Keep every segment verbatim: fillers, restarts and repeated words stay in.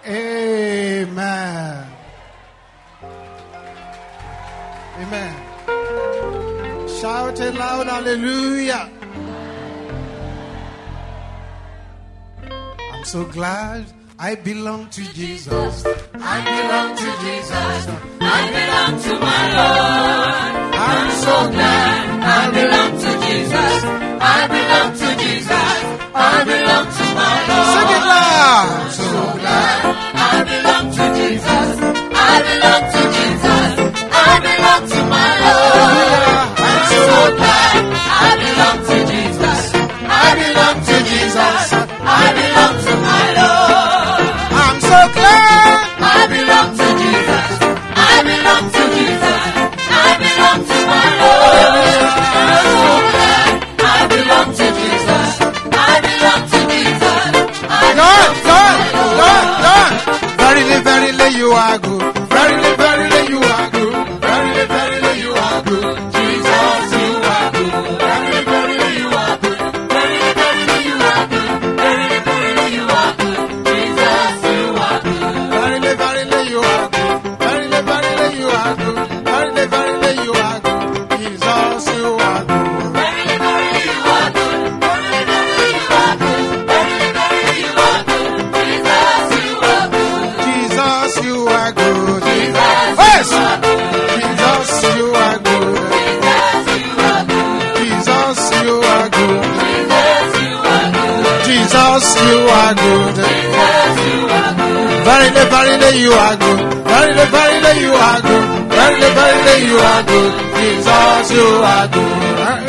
Amen. Amen. Shout it loud, hallelujah. I'm so glad I belong to Jesus. I belong to Jesus. I belong to my Lord. I'm so glad I belong to Jesus. I belong to Jesus. I belong to my Lord. Sing it loud. I'm so glad I belong to Jesus. I belong to Jesus. I belong to my Lord. I'm so glad I belong to Jesus. I belong to Jesus. I belong to my Lord. I'm so glad I belong to Jesus. I belong to Jesus. I belong to my Lord. I'm so glad I belong to Jesus. I belong to Jesus. I belong to my Lord. Verily, verily, you are good. Verily, verily, you are good. Verily, verily, you are good. Jesus, you are good. Verily, verily, you are good. Verily, verily, you are good. Verily, verily, you are good. Jesus, you are good. Verily, verily, you are good. Verily, verily, you are good. Verily, verily, you are good. Jesus, you are good. Verily, verily, you are good. Verily, verily, you are good. Verily, verily, you are good. Jesus, you are good. Jesus, you are good. Jesus, Yes. you are good. Jesus, you are good. Jesus, you are good. Jesus, you are good. Jesus, you are good. Verily, verily, you are good. Verily, verily, you are good. Verily, verily, you are good. Jesus, you are good.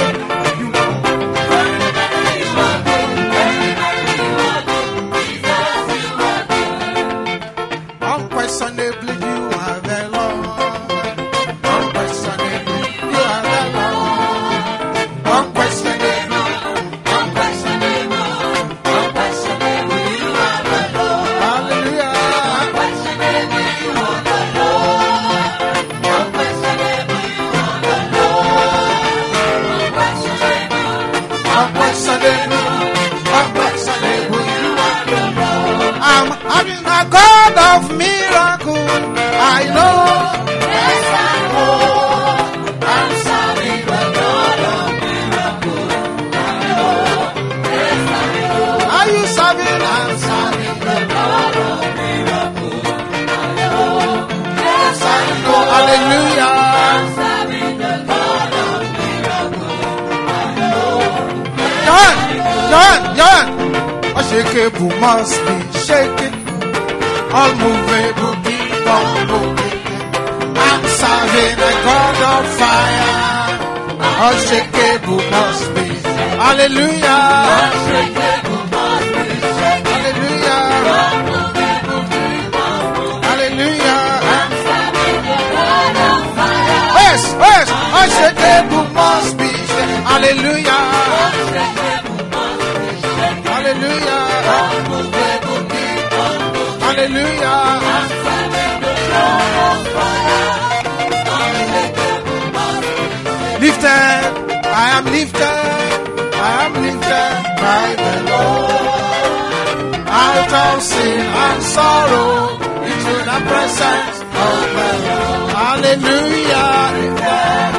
Unquestionably, you are the Lord. Unquestionably, you are the Lord. Unquestionably, Unquestionable, unquestionable, you are the Lord. hallelujah. Unquestionable, you are the Lord. Unquestionable, you are the Lord. Unquestionable, Unquestionably, unquestionably, you are the Lord. I'm having a God of miracle. I know. Yes, I know. I'm serving the God of miracles. I know. Yes, I know. Are you serving? I'm Serving the God of miracles. I know. Yes, I know. hallelujah. I'm serving the God of miracles. I know. John, John, John. Unshakable must be shaken. Unmovable keep on moving. I'm serving a God of fire. Unshakable must be. Hallelujah. Unshakable must be shaken. Hallelujah. Unmovable keep on moving. Hallelujah. I'm serving the God of fire. Yes, yes. Unshakable must be shaken. Hallelujah. Unshakable must be shaken. Hallelujah. Unmovable keep on moving. Hallelujah. I'm serving the God of fire. Unshakable must be shaken. Lifted, I am lifted, I am lifted by the Lord. Out of sin and sorrow, into the presence of the Lord. Hallelujah. Lifted,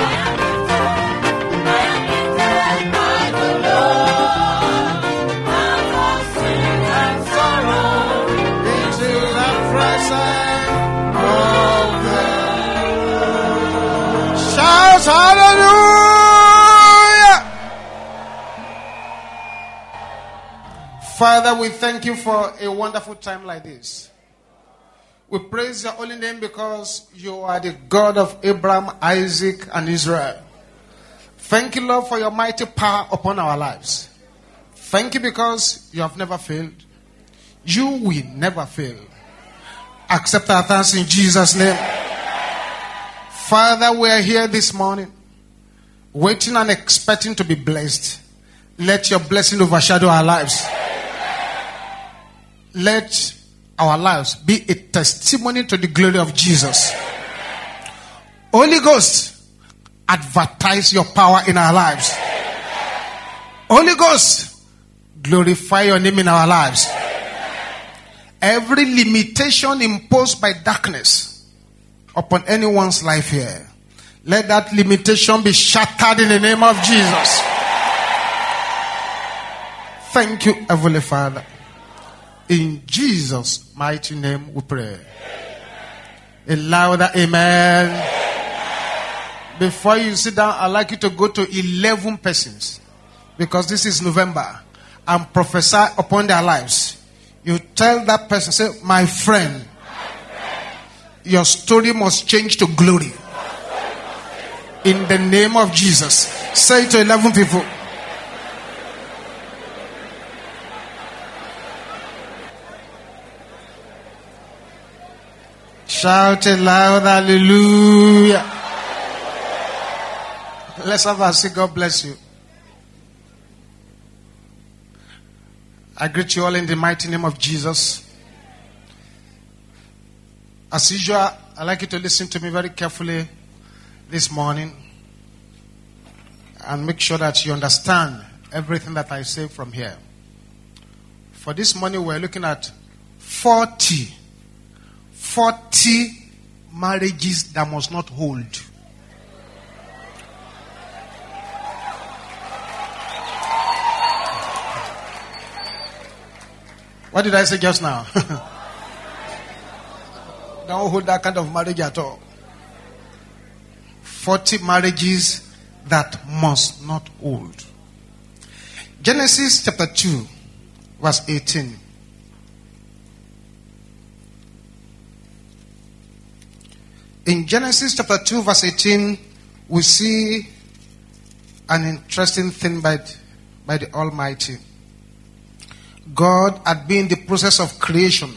By the Lord, out of sin and sorrow. into the presence of the Lord. Shout hallelujah. Father, we thank you for a wonderful time like this. We praise your holy name because you are the God of Abraham, Isaac, and Israel. Thank you, Lord, for your mighty power upon our lives. Thank you because you have never failed. You will never fail. Accept our thanks in Jesus' name. Father, we are here this morning, waiting and expecting to be blessed. Let your blessing overshadow our lives. Let our lives be a testimony to the glory of Jesus. Holy Ghost, advertise your power in our lives. Holy Ghost, glorify your name in our lives. Every limitation imposed by darkness upon anyone's life here, let that limitation be shattered in the name of Jesus. Thank you, Heavenly Father. In Jesus' mighty name we pray. A louder amen. Amen. Before you sit down, I'd like you to go to eleven persons, because this is November, and prophesy upon their lives. You tell that person, say, my friend, my friend, your story must change to glory. In the name of Jesus. Say it to eleven people. Shout it loud, hallelujah. Let's have a say, God bless you. I greet you all in the mighty name of Jesus. As usual, I'd like you to listen to me very carefully this morning and make sure that you understand everything that I say from here. For this morning, we're looking at forty. forty marriages that must not hold. What did I say just now? Don't hold that kind of marriage at all. forty marriages that must not hold. Genesis chapter two, verse eighteen. In Genesis chapter two, verse eighteen, we see an interesting thing by, by the Almighty. God had been in the process of creation,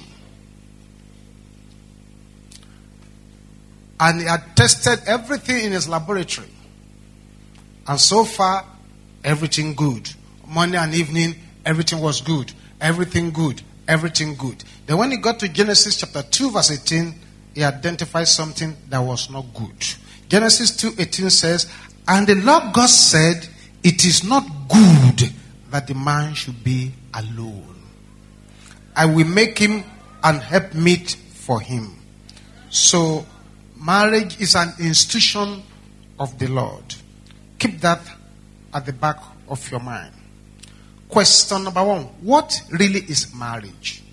and he had tested everything in his laboratory. And so far, everything good. Morning and evening, everything was good. Everything good. Everything good. Then when he got to Genesis chapter two, verse eighteen, he identified something that was not good. Genesis two eighteen says, and the Lord God said, it is not good that the man should be alone. I will make him an helpmeet for him. So, marriage is an institution of the Lord. Keep that at the back of your mind. Question number one. What really is marriage?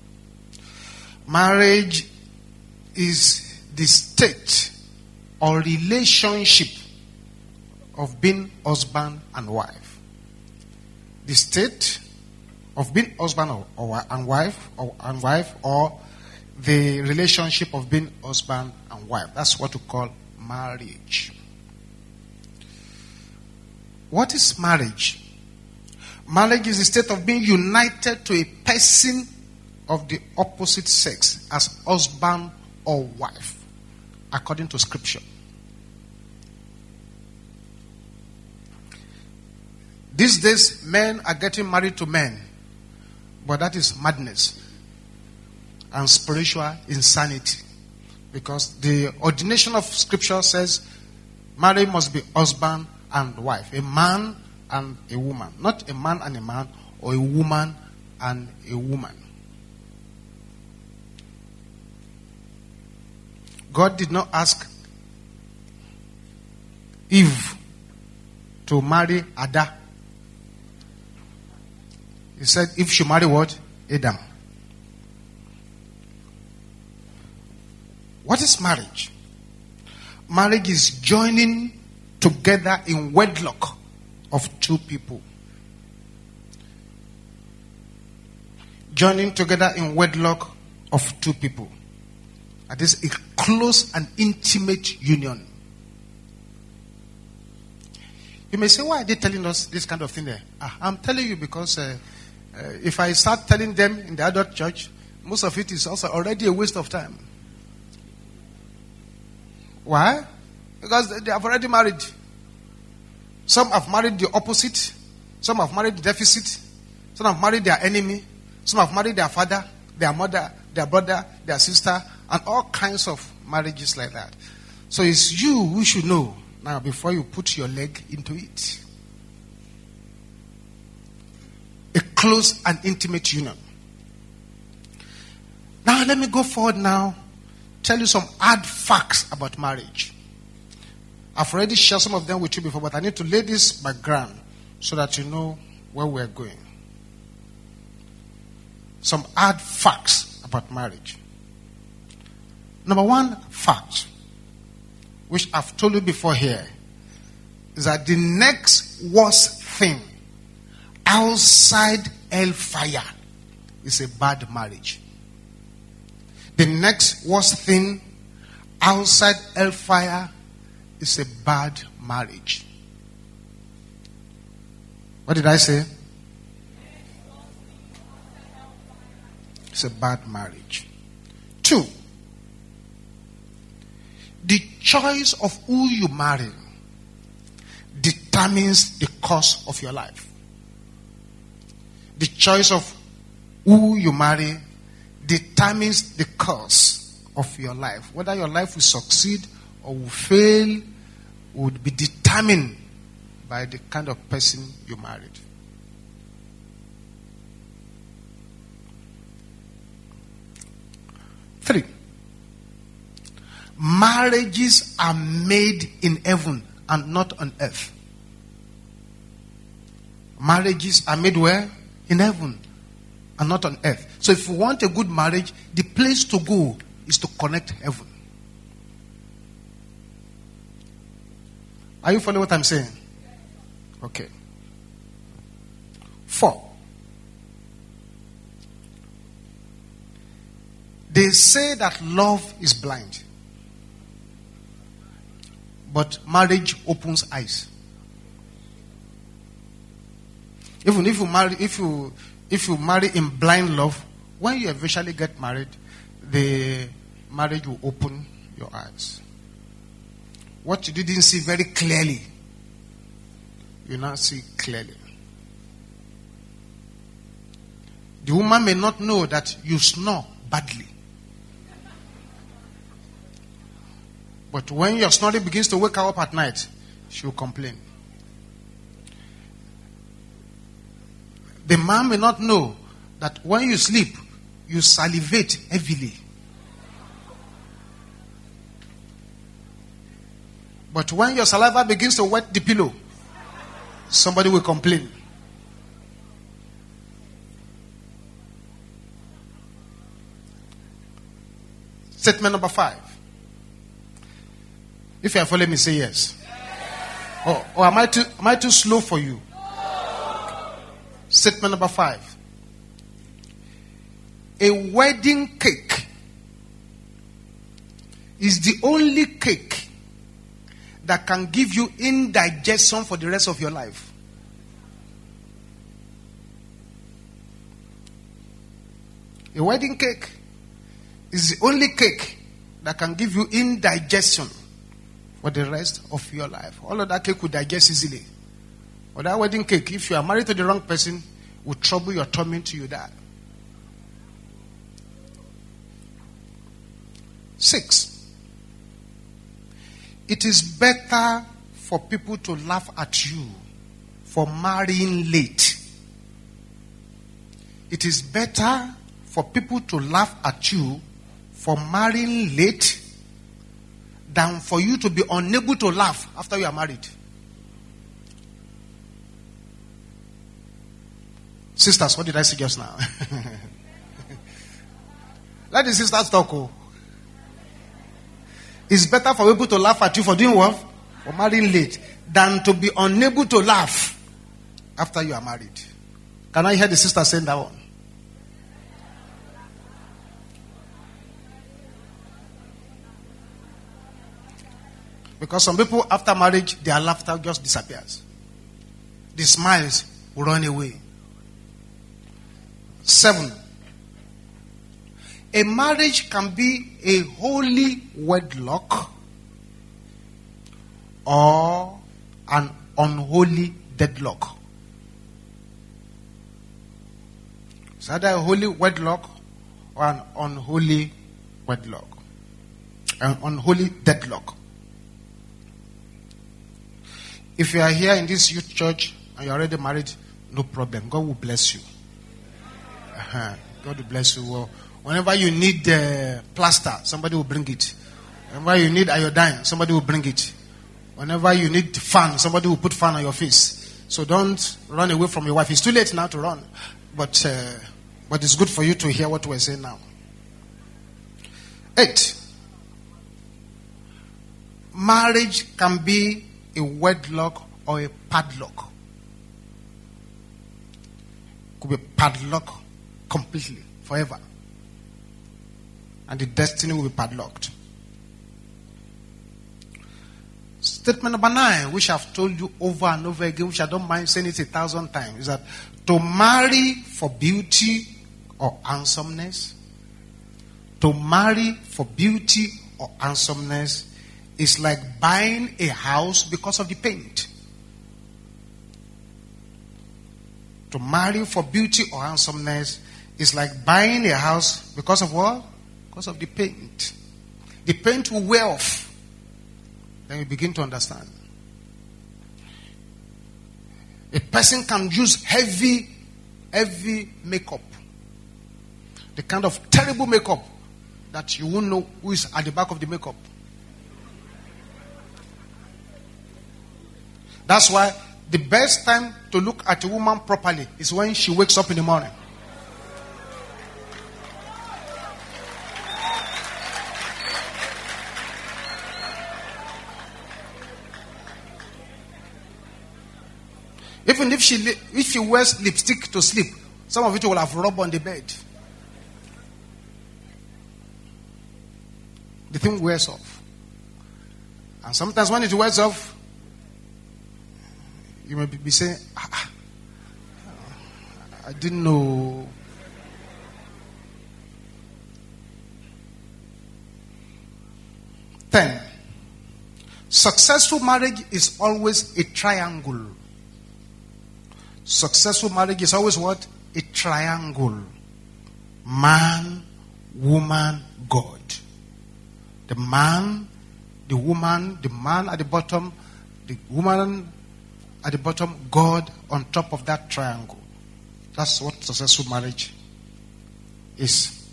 Marriage is the state or relationship of being husband and wife. The state of being husband or, or and wife or and wife or the relationship of being husband and wife. That's what we call marriage. What is marriage? Marriage is the state of being united to a person of the opposite sex as husband or wife, according to scripture. These days, men are getting married to men, but that is madness and spiritual insanity, because the ordination of scripture says marriage must be husband and wife, a man and a woman, not a man and a man or a woman and a woman. God did not ask Eve to marry Adam. He said if she marry what? Adam. What is marriage? Marriage is joining together in wedlock of two people. Joining together in wedlock of two people. That is a close and intimate union. You may say, why are they telling us this kind of thing there? Ah, I'm telling you because uh, uh, if I start telling them in the adult church, most of it is also already a waste of time. Why? Because they have already married. Some have married the opposite. Some have married the deficit. Some have married their enemy. Some have married their father, their mother, their brother, their sister, and all kinds of marriages like that. So it's you who should know now before you put your leg into it. A close and intimate union. Now let me go forward now. Tell you some hard facts about marriage. I've already shared some of them with you before, but I need to lay this background so that you know where we're going. Some hard facts about marriage. Number one fact, which I've told you before here, is that the next worst thing outside hellfire is a bad marriage. The next worst thing outside hellfire is a bad marriage. What did I say? It's a bad marriage. Two, the choice of who you marry determines the course of your life. The choice of who you marry determines the course of your life. Whether your life will succeed or will fail would be determined by the kind of person you married. Three, marriages are made in heaven and not on earth. Marriages are made where? In heaven and not on earth. So if you want a good marriage, the place to go is to connect heaven. Are you following what I'm saying? Okay. Four. They say that love is blind, but marriage opens eyes. Even if you marry, if you if you marry in blind love, when you eventually get married, the marriage will open your eyes. What you didn't see very clearly, you now see clearly. The woman may not know that you snore badly. But when your snoring begins to wake her up at night, she will complain. The man may not know that when you sleep, you salivate heavily. But when your saliva begins to wet the pillow, somebody will complain. Statement number five. If you are following me, say yes. yes. Or, or am I too am I too slow for you? No. Statement number five. A wedding cake is the only cake that can give you indigestion for the rest of your life. A wedding cake is the only cake that can give you indigestion for the rest of your life. All of that cake will digest easily. Or that wedding cake, if you are married to the wrong person, will trouble your tummy till you die. Six. It is better for people to laugh at you for marrying late. It is better for people to laugh at you for marrying late than for you to be unable to laugh after you are married. Sisters, what did I say just now? Let the sisters talk. Oh. It's better for people to laugh at you for doing what? For marrying late than to be unable to laugh after you are married. Can I hear the sister saying that one? Because some people, after marriage, their laughter just disappears. The smiles will run away. Seven. A marriage can be a holy wedlock or an unholy deadlock. It's either a holy wedlock or an unholy wedlock. An unholy deadlock. If you are here in this youth church and you're already married, no problem. God will bless you. Uh-huh. God will bless you. We'll, Whenever you need uh, plaster, somebody will bring it. Whenever you need iodine, somebody will bring it. Whenever you need fan, somebody will put fan on your face. So don't run away from your wife. It's too late now to run. But, uh, but it's good for you to hear what we're saying now. Eight. Marriage can be a wedlock or a padlock. Could be padlock completely, forever. And the destiny will be padlocked. Statement number nine, which I've told you over and over again, which I don't mind saying it a thousand times, is that to marry for beauty or handsomeness, to marry for beauty or handsomeness is like buying a house because of the paint. To marry for beauty or handsomeness is like buying a house because of what? Because of the paint. The paint will wear off. Then you begin to understand. A person can use heavy, heavy makeup. The kind of terrible makeup that you won't know who is at the back of the makeup. That's why the best time to look at a woman properly is when she wakes up in the morning. Even if she if she wears lipstick to sleep, some of it will have rubbed on the bed. The thing wears off. And sometimes when it wears off, you may be saying, ah, I didn't know. Ten. Successful marriage is always a triangle. Successful marriage is always what? A triangle. Man, woman, God. The man, the woman, the man at the bottom, the woman at the bottom, God on top of that triangle. That's what successful marriage is.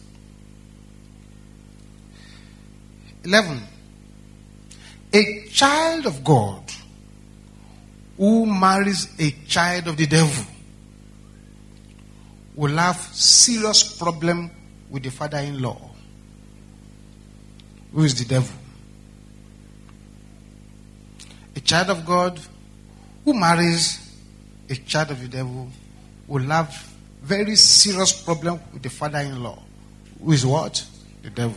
Eleven. A child of God who marries a child of the devil will have serious problem with the father-in-law, who is the devil. A child of God who marries a child of the devil will have very serious problem with the father-in-law, who is what? The devil.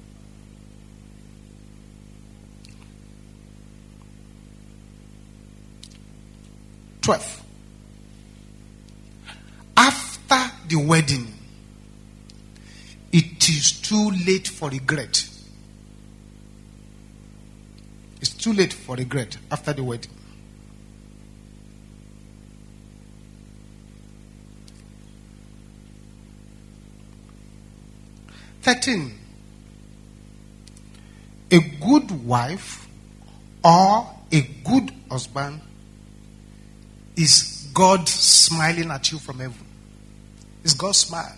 Twelve. After the wedding, it is too late for regret. It's too late for regret after the wedding. Thirteen. A good wife or a good husband is God smiling at you from heaven. It's God's smile.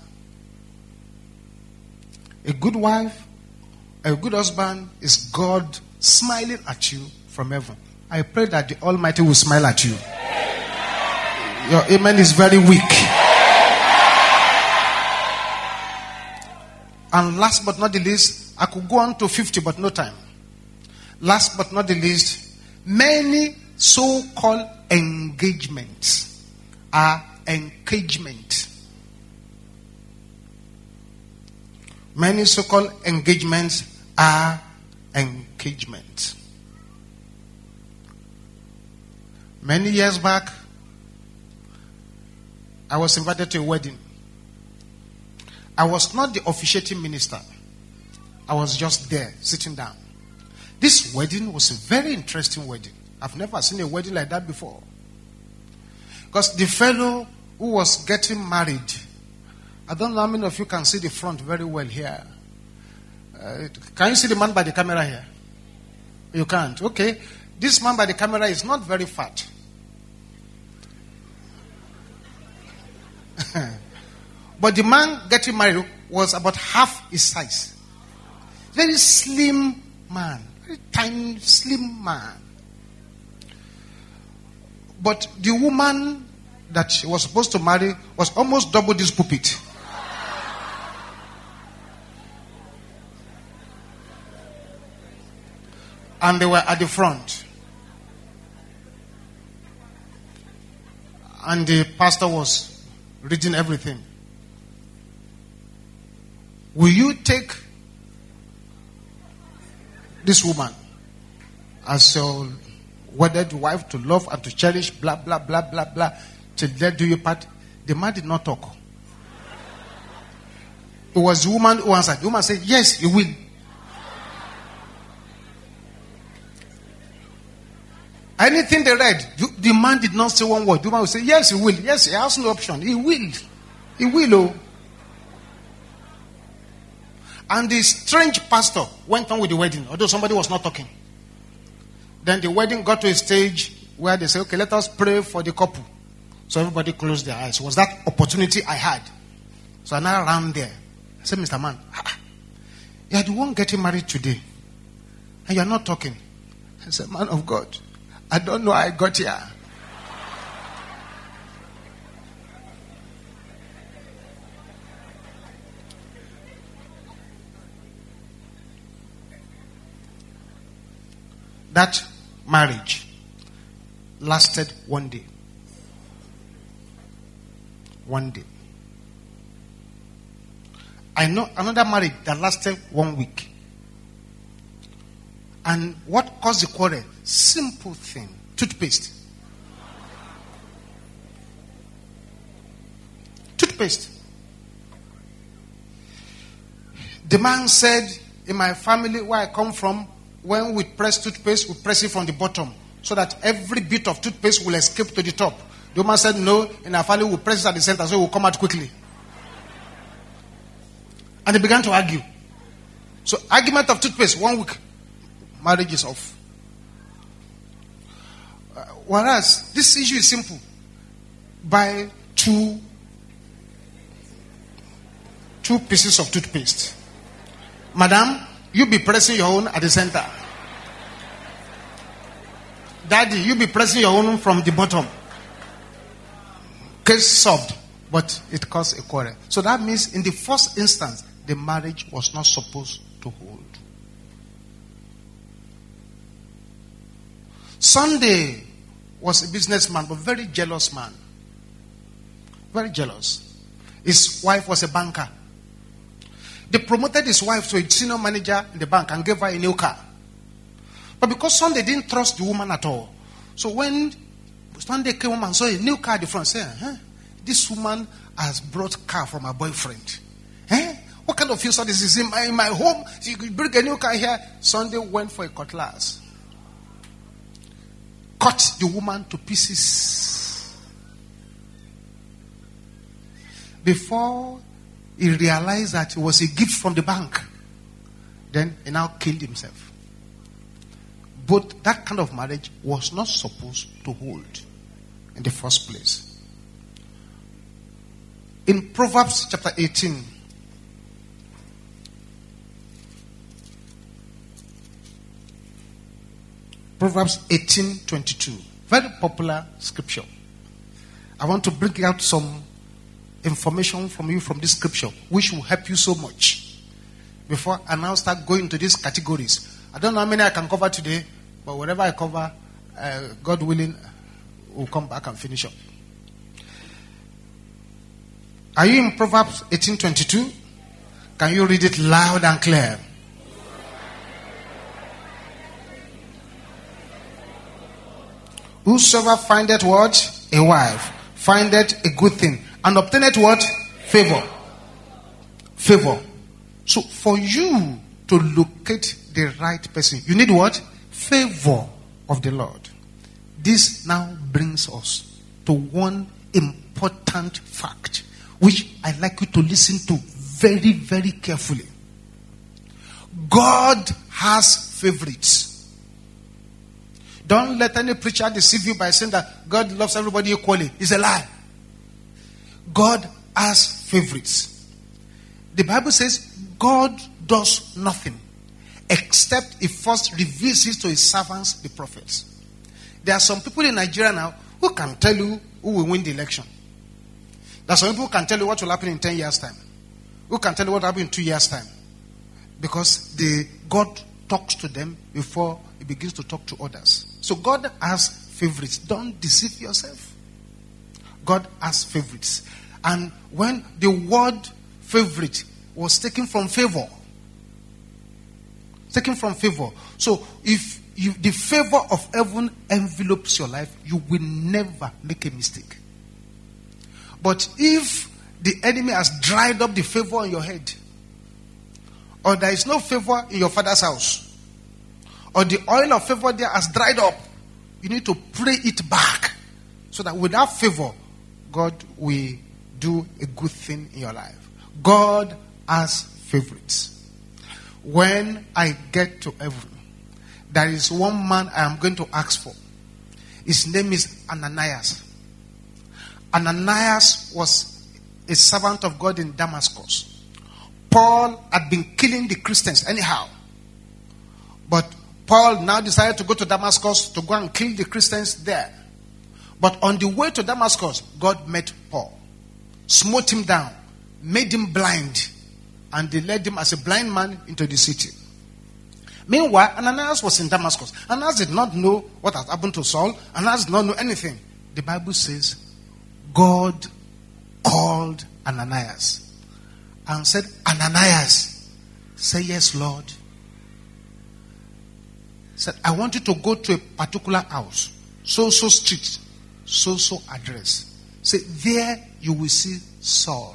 A good wife, a good husband is God smiling at you from heaven. I pray that the Almighty will smile at you. Amen. Your amen is very weak. Amen. And last but not the least, I could go on to fifty, but no time. Last but not the least, many so-called engagements are engagement. Many so-called engagements are engagement. Many years back, I was invited to a wedding. I was not the officiating minister. I was just there, sitting down. This wedding was a very interesting wedding. I've never seen a wedding like that before. Because the fellow who was getting married, I don't know how many of you can see the front very well here. Uh, can you see the man by the camera here? You can't. Okay. This man by the camera is not very fat. But the man getting married, was about half his size. Very slim man. Very tiny, slim man. But the woman that she was supposed to marry was almost double this pulpit. And they were at the front. And the pastor was reading everything. Will you take this woman as your wedded wife to love and to cherish, blah, blah, blah, blah, blah, till death do you part? The man did not talk. It was the woman who answered. The woman said, yes, you will. Anything they read, the man did not say one word. The man would say, yes, he will. Yes, he has no option. He will. He will. Oh. And the strange pastor went on with the wedding, although somebody was not talking. Then the wedding got to a stage where they said, okay, let us pray for the couple. So everybody closed their eyes. It was that opportunity I had. So I now ran there. I said, Mister Man, you are the one getting married today. And you are not talking. I said, man of God, I don't know how I got here. That marriage lasted one day. One day. I know another marriage that lasted one week. And what caused the quarrel? Simple thing. Toothpaste. Toothpaste. The man said, in my family where I come from, when we press toothpaste, we press it from the bottom so that every bit of toothpaste will escape to the top. The woman said, no, in our family we press it at the center so it will come out quickly. And they began to argue. So argument of toothpaste, one week, marriage is off. Uh, whereas this issue is simple. Buy two, two pieces of toothpaste. Madam, you be pressing your own at the center. Daddy, you be pressing your own from the bottom. Case solved. But it caused a quarrel. So that means in the first instance, the marriage was not supposed to hold. Sunday was a businessman, but very jealous man. Very jealous. His wife was a banker. They promoted his wife to a senior manager in the bank and gave her a new car. But because Sunday didn't trust the woman at all. So when Sunday came home and saw a new car at the front, said, huh? This woman has brought car from her boyfriend. Eh? What kind of insult is this? In my, in my home, you could bring a new car here. Sunday went for a cutlass. Cut the woman to pieces. Before he realized that it was a gift from the bank, then he now killed himself. But that kind of marriage was not supposed to hold in the first place. In Proverbs chapter eighteen, Proverbs eighteen twenty-two, very popular scripture. I want to bring out some information from you from this scripture, which will help you so much. Before I now start going into these categories, I don't know how many I can cover today, but whatever I cover, uh, God willing, we'll come back and finish up. Are you in Proverbs eighteen twenty-two? Can you read it loud and clear? Whosoever findeth what? A wife, findeth a good thing, and obtaineth what? Favor. Favor. So for you to locate the right person, you need what? Favor of the Lord. This now brings us to one important fact, which I'd like you to listen to very, very carefully. God has favorites. Don't let any preacher deceive you by saying that God loves everybody equally. It's a lie. God has favorites. the Bible says God does nothing except he first reveals it to his servants, the prophets. There are some people in Nigeria now who can tell you who will win the election. There are some people who can tell you what will happen in ten years' time. Who can tell you what will happen in two years' time. Because the God talks to them before he begins to talk to others. So God has favorites. Don't deceive yourself. God has favorites. And when the word favorite was taken from favor, taken from favor. So if you, the favor of heaven envelopes your life, you will never make a mistake. But if the enemy has dried up the favor on your head, or there is no favor in your father's house, or the oil of favor there has dried up, you need to pray it back, so that without favor, God will do a good thing in your life. God has favorites. When I get to heaven, there is one man I am going to ask for. His name is Ananias. Ananias was a servant of God in Damascus. Paul had been killing the Christians anyhow. But Paul now decided to go to Damascus to go and kill the Christians there. But on the way to Damascus, God met Paul, smote him down, made him blind, and they led him as a blind man into the city. Meanwhile, Ananias was in Damascus. Ananias did not know what had happened to Saul. Ananias did not know anything. The Bible says, God called Ananias and said, Ananias, say yes, Lord. Said, I want you to go to a particular house, so so street, so so address. Say, there you will see Saul.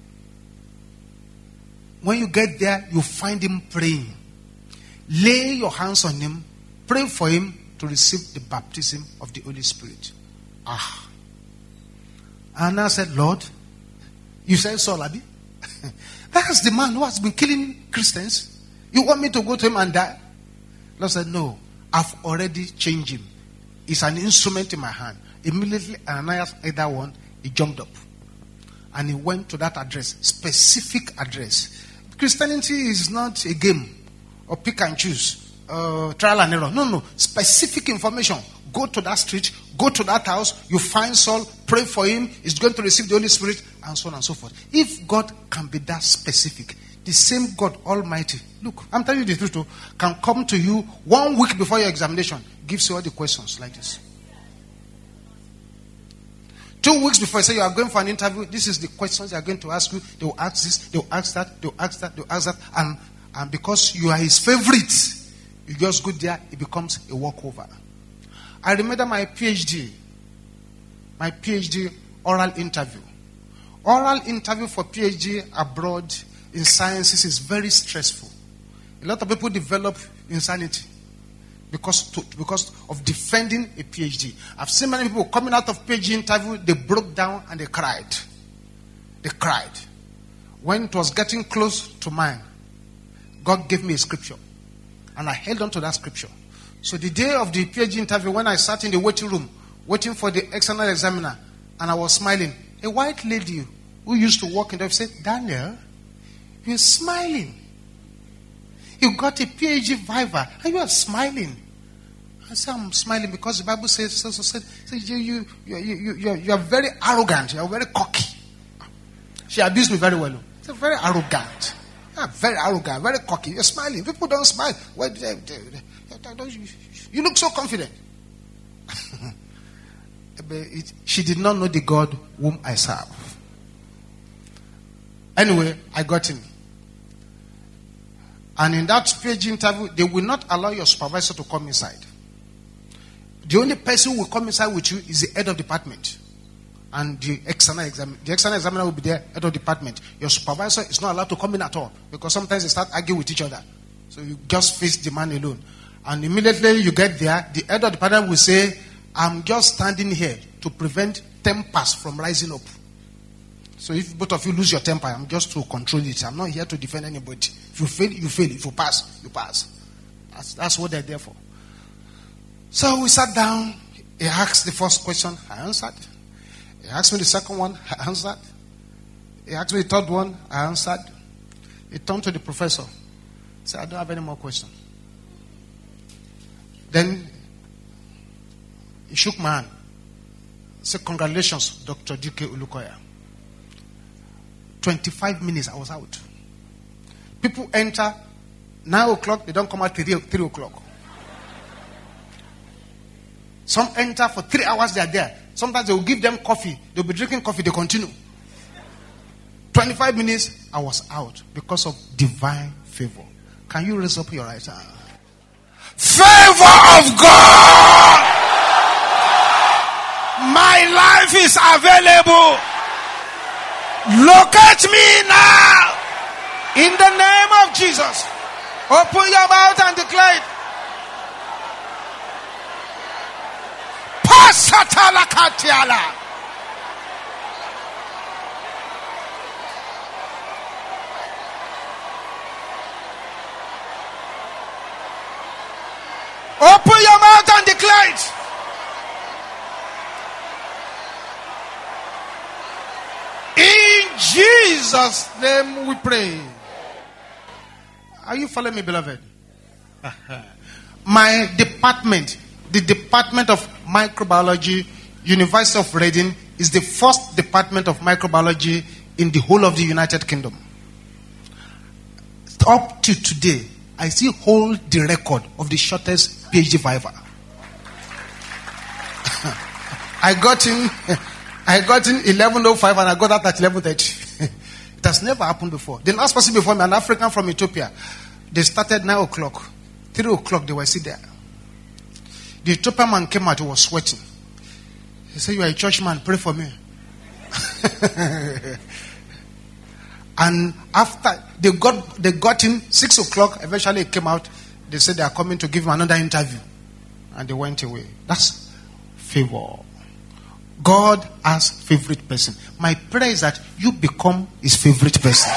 When you get there, you find him praying. Lay your hands on him. Pray for him to receive the baptism of the Holy Spirit. Ah. Anna said, Lord, you said Saul, Abi? That's the man who has been killing Christians. You want me to go to him and die? Lord said, no, I've already changed him. It's an instrument in my hand. Immediately, Ananias heard that one, he jumped up. And he went to that address, specific address. Christianity is not a game or pick and choose, uh, trial and error. No, no, specific information. Go to that street, go to that house, you find Saul, pray for him, he's going to receive the Holy Spirit, and so on and so forth. If God can be that specific, the same God Almighty, look, I'm telling you the truth, can come to you one week before your examination, gives you all the questions like this. Two weeks before, say you are going for an interview, this is the questions they are going to ask you. They will ask this, they will ask that, they will ask that, they will ask that. And, and because you are his favorite, you just go there, it becomes a walkover. I remember my PhD, my PhD oral interview. Oral interview for PhD abroad in sciences is very stressful. A lot of people develop insanity because to, because of defending a PhD. I've seen many people coming out of PhD interview, they broke down and they cried. They cried. When it was getting close to mine, God gave me a scripture. And I held on to that scripture. So the day of the PhD interview, when I sat in the waiting room, waiting for the external examiner, and I was smiling, a white lady who used to work in there said, Daniel, you're smiling. You got a PhD viva, and you are smiling. I said, I'm smiling because the Bible says, so, so, said, so you, you, you, you, you, you are very arrogant. You are very cocky. She abused me very well. She said, very arrogant. You are very arrogant, very cocky. You're smiling. People don't smile. Well, they, they, they, you look so confident. But it, she did not know the God whom I serve. Anyway, I got in. And in that PhD interview, they will not allow your supervisor to come inside. The only person who will come inside with you is the head of department. And the external examiner, the external examiner will be there, head of department. Your supervisor is not allowed to come in at all. Because sometimes they start arguing with each other. So you just face the man alone. And immediately you get there, the head of the department will say, I'm just standing here to prevent tempers from rising up. So if both of you lose your temper, I'm just to control it. I'm not here to defend anybody. If you fail, you fail. If you pass, you pass. That's, that's what they're there for. So we sat down. He asked the first question. I answered. He asked me the second one. I answered. He asked me the third one. I answered. He turned to the professor. He said, I don't have any more questions. Then he shook my hand. He said, congratulations, Doctor D K Olukoya. twenty-five minutes, I was out. People enter nine o'clock, they don't come out three, three o'clock. Some enter for three hours, they are there. Sometimes they will give them coffee. They'll be drinking coffee, they continue. twenty-five minutes, I was out because of divine favor. Can you raise up your right hand? Favor of God! My life is available. Locate me now. In the name of Jesus. Open your mouth and declare it. Pasatala katiala. Open your mouth and declare it. In Jesus' name we pray. Are you following me, beloved? My department, the Department of Microbiology, University of Reading, is the first department of microbiology in the whole of the United Kingdom. Up to today, I still hold the record of the shortest PhD viva. I got in, I got in eleven oh five and I got out at eleven thirty. It has never happened before. The last person before me, an African from Ethiopia, they started nine o'clock. three o'clock, they were still there. The Ethiopian man came out, he was sweating. He said, you are a church man, pray for me. And after they got they got in six o'clock, eventually it came out. They said they are coming to give him another interview, and they went away. That's favor. God has favorite person. My prayer is that you become his favorite person.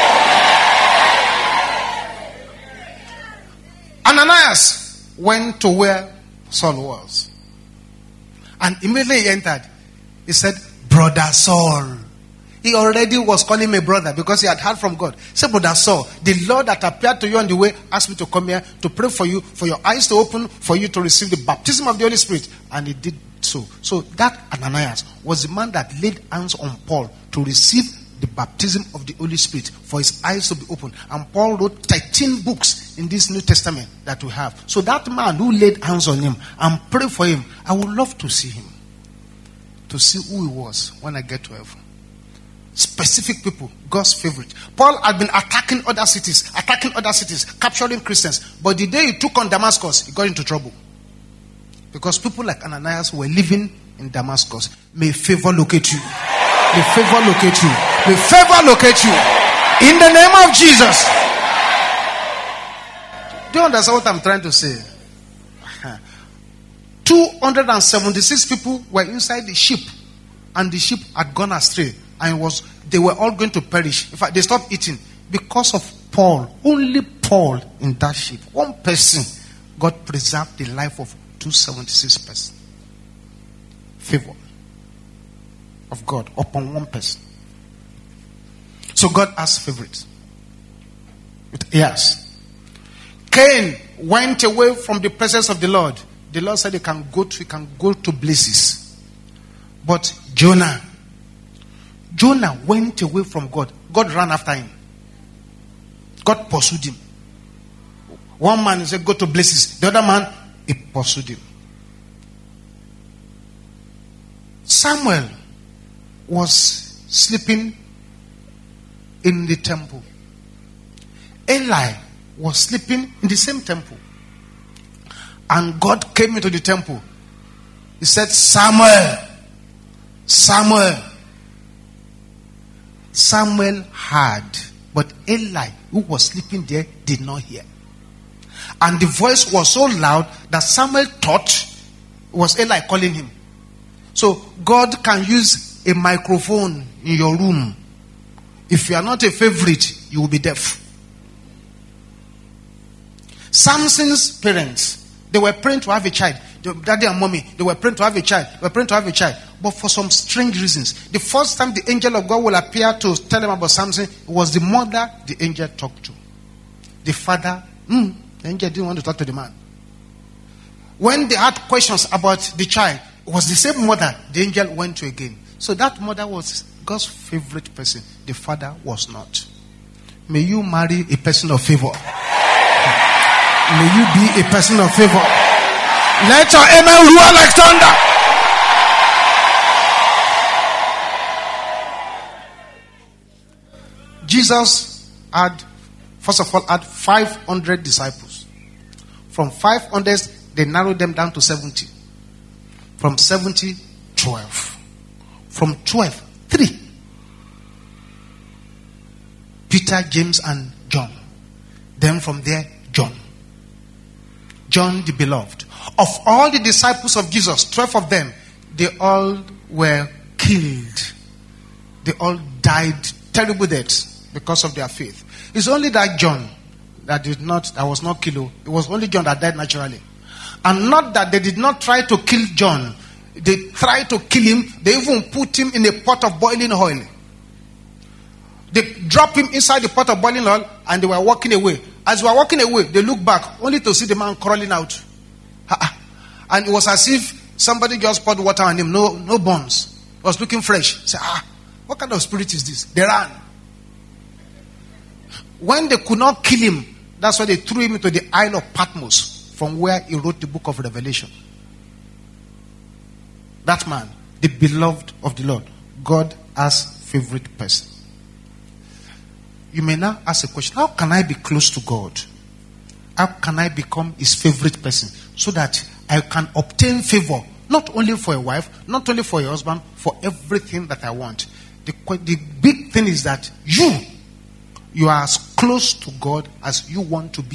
Ananias went to where Saul was, and immediately he entered. He said, "Brother Saul." He already was calling me brother because he had heard from God. He said, Brother Saul, the Lord that appeared to you on the way asked me to come here to pray for you, for your eyes to open, for you to receive the baptism of the Holy Spirit. And he did so. So that Ananias was the man that laid hands on Paul to receive the baptism of the Holy Spirit, for his eyes to be opened. And Paul wrote thirteen books in this New Testament that we have. So that man who laid hands on him and prayed for him, I would love to see him. To see who he was when I get to heaven. Specific people, God's favorite. Paul had been attacking other cities, attacking other cities, capturing Christians. But the day he took on Damascus, he got into trouble. Because people like Ananias were living in Damascus. May favor locate you. May favor locate you. May favor locate you. In the name of Jesus. Do you understand what I'm trying to say? two hundred seventy-six people were inside the ship. And the ship had gone astray. And it was they were all going to perish. In fact, they stopped eating because of Paul. Only Paul in that ship. One person, God preserved the life of two hundred seventy-six persons. Favor of God upon one person. So God has favorites. Yes. Cain went away from the presence of the Lord. The Lord said he can go to he can go to places. But Jonah Jonah went away from God. God ran after him. God pursued him. One man said, go to places. The other man, he pursued him. Samuel was sleeping in the temple. Eli was sleeping in the same temple. And God came into the temple. He said, Samuel, Samuel. Samuel heard, but Eli, who was sleeping there, did not hear. And the voice was so loud that Samuel thought it was Eli calling him. So God can use a microphone in your room. If you are not a favorite, you will be deaf. Samson's parents, they were praying to have a child. the daddy and mommy, they were praying to have a child. They were praying to have a child. But for some strange reasons, the first time the angel of God will appear to tell them about Samson, it was the mother the angel talked to. The father, mm, the angel didn't want to talk to the man. When they had questions about the child, it was the same mother the angel went to again. So that mother was God's favorite person. The father was not. May you marry a person of favor. May you be a person of favor. Let your amen roar like thunder. Jesus had, first of all, had five hundred disciples. From five hundred, they narrowed them down to seventy. From seventy, twelve. From twelve, three. Peter, James, and John. Then from there, John. John the beloved. Of all the disciples of Jesus, twelve of them, they all were killed. They all died terrible deaths because of their faith. It's only that John that did not, that was not killed. It was only John that died naturally. And not that they did not try to kill John. They tried to kill him. They even put him in a pot of boiling oil. They dropped him inside the pot of boiling oil and they were walking away. As they were walking away, they looked back only to see the man crawling out. And it was as if somebody just poured water on him. No, no bones. He was looking fresh. Say, ah, what kind of spirit is this? They ran. When they could not kill him, that's why they threw him into the Isle of Patmos, from where he wrote the book of Revelation. That man, the beloved of the Lord, God as favorite person. You may now ask a question, how can I be close to God? How can I become his favorite person so that I can obtain favor, not only for a wife, not only for a husband, for everything that I want? The, the big thing is that you, you are as close to God as you want to be.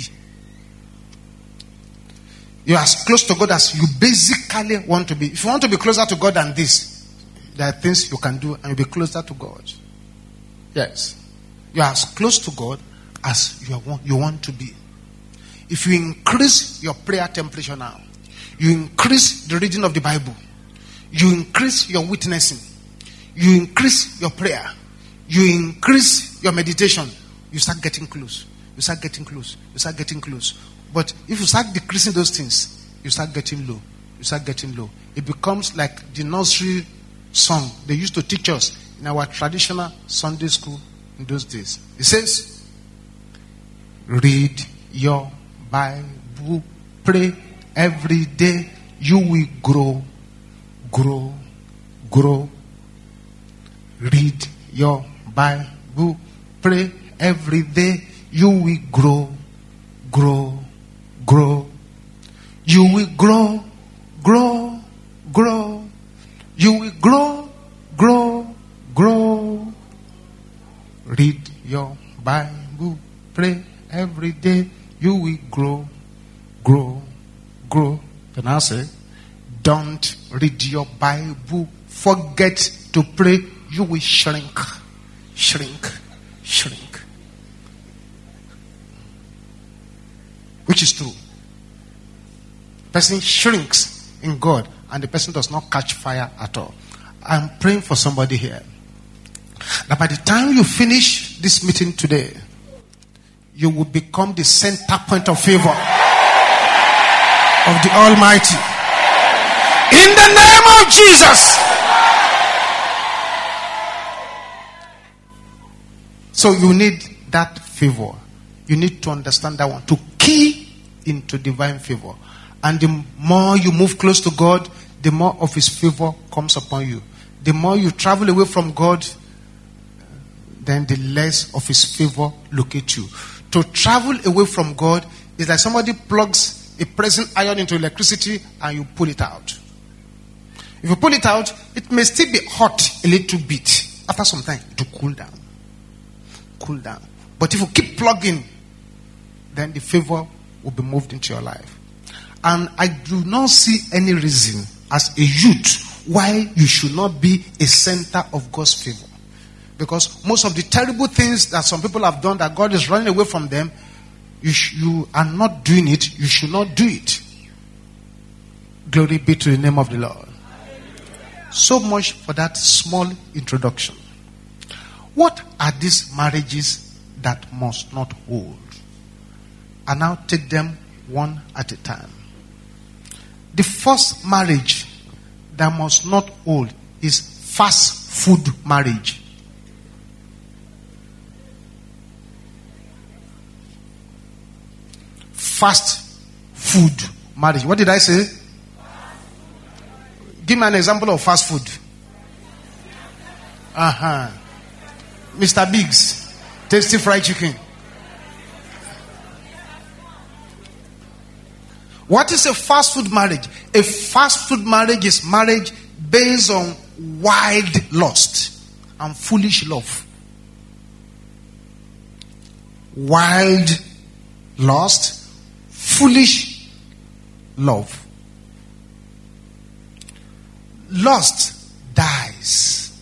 You are as close to God as you basically want to be. If you want to be closer to God than this, there are things you can do and you'll be closer to God. Yes. You are as close to God as you want, you want to be. If you increase your prayer temperature now, you increase the reading of the Bible, you increase your witnessing, you increase your prayer, you increase your meditation, you start getting close. You start getting close. You start getting close. But if you start decreasing those things, you start getting low. You start getting low. It becomes like the nursery song they used to teach us in our traditional Sunday school in those days. It says, read your Bible, pray every day, you will grow, grow, grow. Read your Bible, pray every day, you will grow, grow, grow. You will grow, grow, grow. You will grow, grow, grow. Read your Bible, pray every day, you will grow, grow, grow. Then I say, don't read your Bible, forget to pray, you will shrink, shrink, shrink. Which is true. Person shrinks in God and the person does not catch fire at all. I'm praying for somebody here that by the time you finish this meeting today, you will become the center point of favor of the Almighty. In the name of Jesus. So you need that favor. You need to understand that one. To key into divine favor. And the more you move close to God, the more of his favor comes upon you. The more you travel away from God, then the less of his favor locates you. To travel away from God is like somebody plugs a present iron into electricity and you pull it out. If you pull it out, it may still be hot a little bit. After some time, it will cool down. Cool down. But if you keep plugging, then the favor will be moved into your life. And I do not see any reason as a youth why you should not be a center of God's favor. Because most of the terrible things that some people have done, that God is running away from them, you, sh- you are not doing it. You should not do it. Glory be to the name of the Lord. So much for that small introduction. What are these marriages that must not hold? And now take them one at a time. The first marriage that must not hold is fast food marriage. Fast food marriage. What did I say? Give me an example of fast food. Uh-huh. Mister Biggs, tasty fried chicken. What is a fast food marriage? A fast food marriage is marriage based on wild lust and foolish love. Wild lust, foolish love. Lust dies.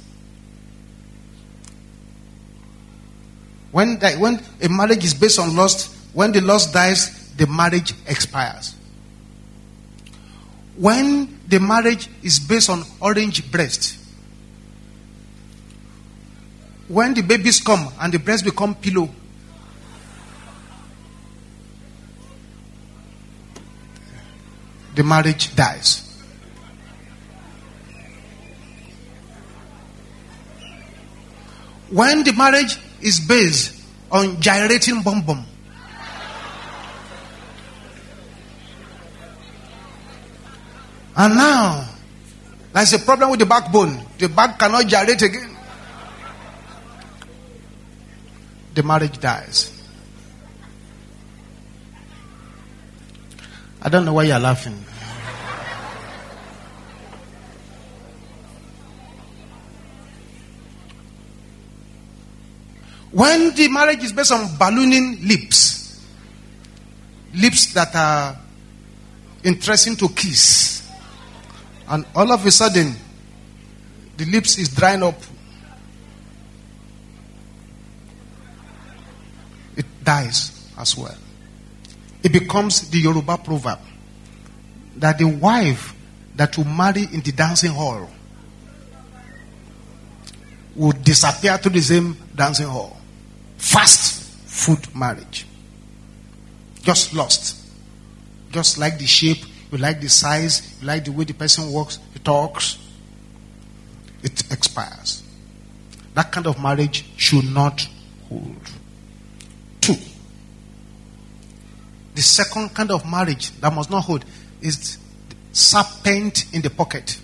When, the, when a marriage is based on lust, when the lust dies, the marriage expires. When the marriage is based on orange breast, when the babies come and the breast become pillow, the marriage dies. When the marriage is based on gyrating bum bum, and now there's a problem with the backbone. The back cannot gyrate again. The marriage dies. I don't know why you're laughing. When the marriage is based on ballooning lips, lips that are interesting to kiss, and all of a sudden, the lips is drying up, it dies as well. It becomes the Yoruba proverb that the wife that will marry in the dancing hall will disappear to the same dancing hall. Fast food marriage. Just lost. Just like the shape, you like the size, you like the way the person walks, he talks. It expires. That kind of marriage should not hold. Two. The second kind of marriage that must not hold is serpent in the pocket.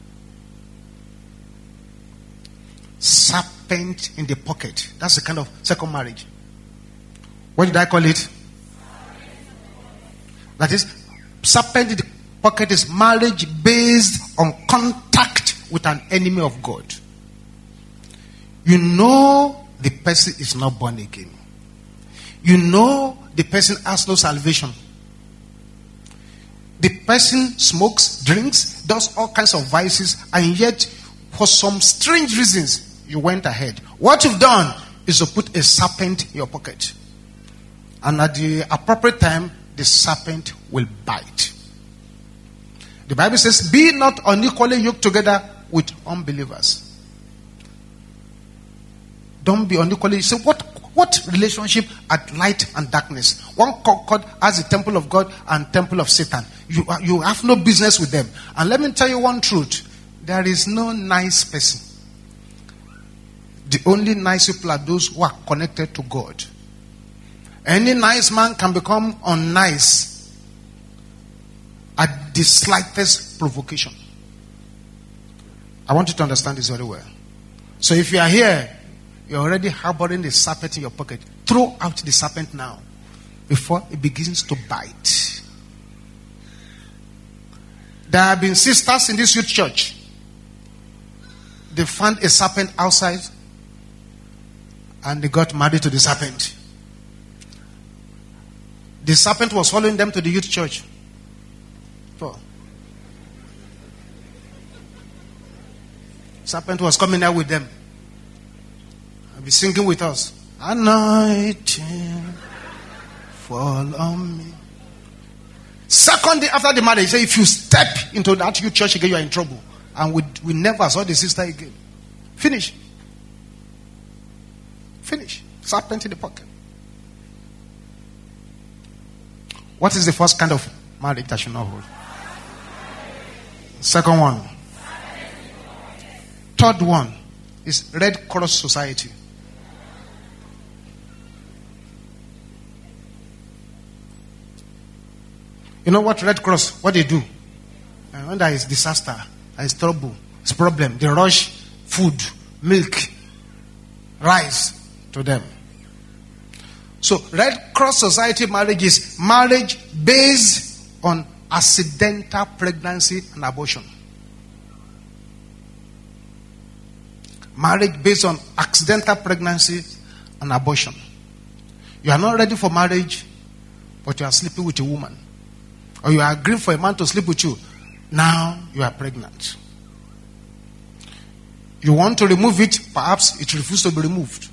Serpent in the pocket. That's the kind of second marriage. What did I call it? That is, serpent in the pocket is marriage based on contact with an enemy of God. You know the person is not born again. You know the person has no salvation. The person smokes, drinks, does all kinds of vices, and yet for some strange reasons you went ahead. What you've done is to put a serpent in your pocket. And at the appropriate time, the serpent will bite. The Bible says, be not unequally yoked together with unbelievers. Don't be unequally. So what, what relationship at light and darkness? One God has the temple of God and temple of Satan. You, you have no business with them. And let me tell you one truth. There is no nice person. The only nice people are those who are connected to God. Any nice man can become unnice at the slightest provocation. I want you to understand this very well. So if you are here, you're already harboring the serpent in your pocket. Throw out the serpent now before it begins to bite. There have been sisters in this youth church. They found a serpent outside and they got married to the serpent. The serpent was following them to the youth church. Oh. Serpent was coming out with them. I'll be singing with us. Anointing fall on me. Second day after the marriage, say if you step into that youth church again, you are in trouble. And we, we never saw the sister again. Finish. Finish. Serpent in the pocket. What is the first kind of marriage that should not hold? Second one. Third one is Red Cross Society. You know what Red Cross, what they do? And when there is disaster, there is trouble, it's problem, they rush food, milk, rice to them. So Red Cross Society marriage is marriage based on accidental pregnancy and abortion. Marriage based on accidental pregnancy and abortion. You are not ready for marriage, but you are sleeping with a woman. Or you are agreeing for a man to sleep with you. Now you are pregnant. You want to remove it, perhaps it refuses to be removed.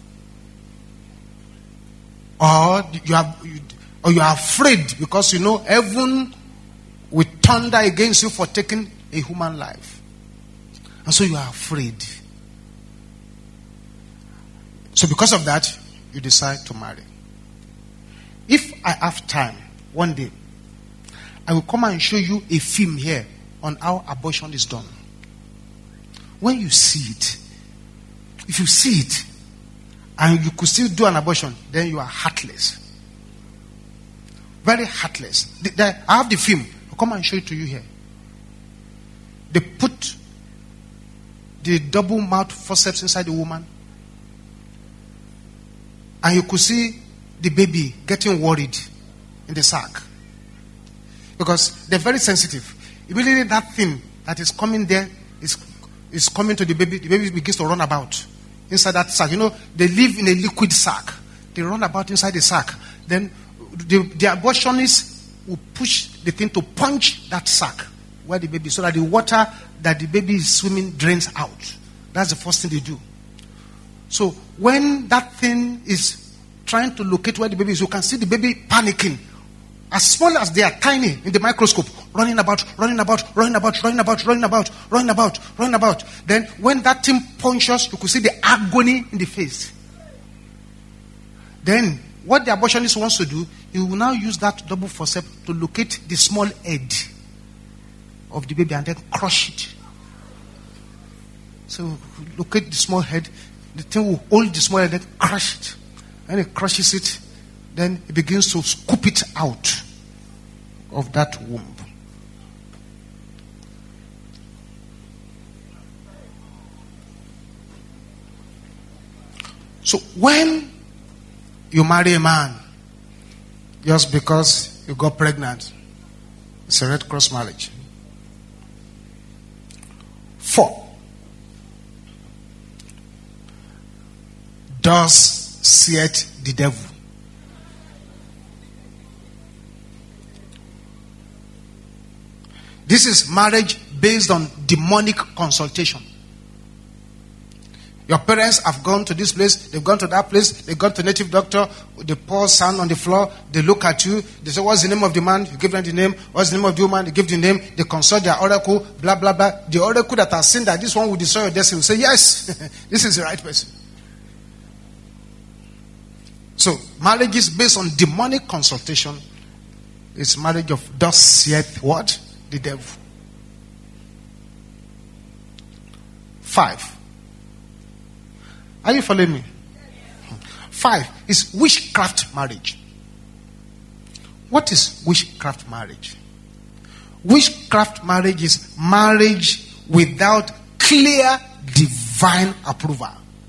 Or you are, or you are afraid because you know heaven will thunder against you for taking a human life. And so you are afraid. So because of that, you decide to marry. If I have time, one day, I will come and show you a film here on how abortion is done. When you see it, if you see it, and you could still do an abortion, then you are heartless. Very heartless. The, the, I have the film. I'll come and show it to you here. They put the double mouth forceps inside the woman. And you could see the baby getting worried in the sack. Because they're very sensitive. Immediately that thing that is coming there is, is coming to the baby. The baby begins to run about inside that sack. You know, they live in a liquid sack. They run about inside the sack. Then the, the abortionist will push the thing to punch that sack where the baby is, so that the water that the baby is swimming drains out. That's the first thing they do. So when that thing is trying to locate where the baby is, you can see the baby panicking. As small as they are, tiny in the microscope, running about, running about, running about, running about, running about, running about, running about. Then when that thing punctures, you could see the agony in the face. Then what the abortionist wants to do, he will now use that double forceps to locate the small head of the baby and then crush it. So locate the small head, the thing will hold the small head and then crush it. And he crushes it, then he begins to scoop it out of that womb. So when you marry a man just because you got pregnant, it's a Red Cross marriage. Four. Thus saith the devil. This is marriage based on demonic consultation. Your parents have gone to this place, they've gone to that place, they've gone to native doctor, they pour sand on the floor, they look at you, they say, what's the name of the man? You give them the name. What's the name of the woman? They give the name, they consult their oracle, blah, blah, blah. The oracle that has seen that this one will destroy your destiny will say, yes, this is the right person. So, marriage is based on demonic consultation. It's marriage of thus saith what? The devil. Five. Are you following me? Five is witchcraft marriage. What is witchcraft marriage? Witchcraft marriage is marriage without clear divine approval.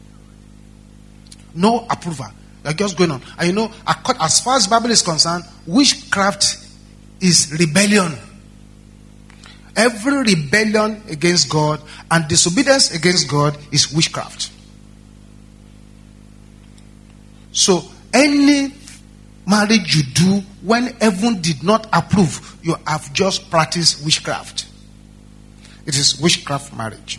No approval. You're just going on. And you know, as far as the Bible is concerned, witchcraft is rebellion. Every rebellion against God and disobedience against God is witchcraft. So, any marriage you do when heaven did not approve, you have just practiced witchcraft. It is witchcraft marriage.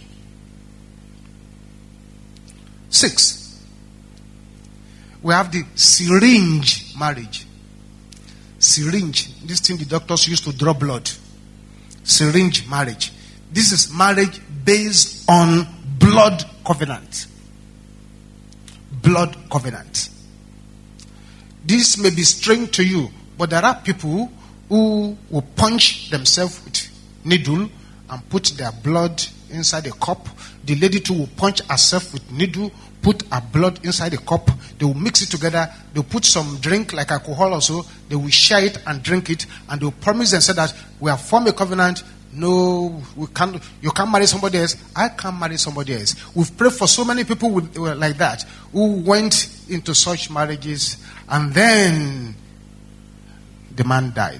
Six. We have the syringe marriage. syringe. This thing the doctors use to draw blood. Syringe marriage. This is marriage based on blood covenant. Blood covenant. This may be strange to you, but there are people who will punch themselves with needle and put their blood inside a cup. The lady too will punch herself with needle, put her blood inside a cup. They will mix it together. They will put some drink like alcohol also. They will share it and drink it, and they will promise and say that we have formed a covenant. No, we can't. You can't marry somebody else. I can't marry somebody else. We've prayed for so many people with, like that who went into such marriages, and then the man died,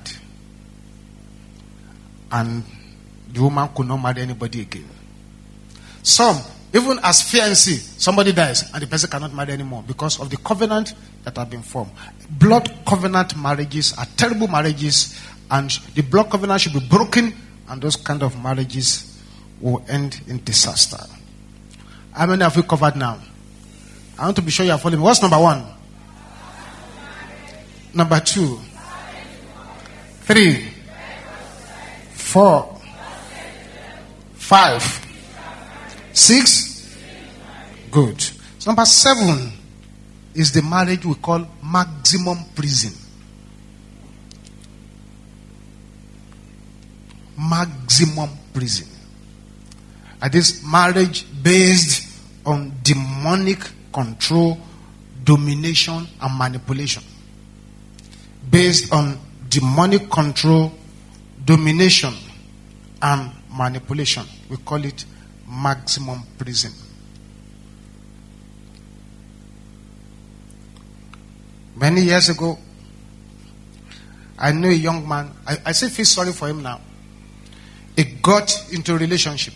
and the woman could not marry anybody again. Some, even as fiancé, somebody dies and the person cannot marry anymore because of the covenant that have been formed. Blood covenant marriages are terrible marriages, and the blood covenant should be broken, and those kind of marriages will end in disaster. How many have we covered now? I want to be sure you are following me. What's number one? Number two? Three? Four? Five? Six? Good. So number seven is the marriage we call maximum prison. Maximum prison. And this marriage based on demonic control, domination, and manipulation. Based on demonic control, domination, and manipulation. We call it maximum prison. Many years ago, I knew a young man. I, I still feel sorry for him now. He got into a relationship.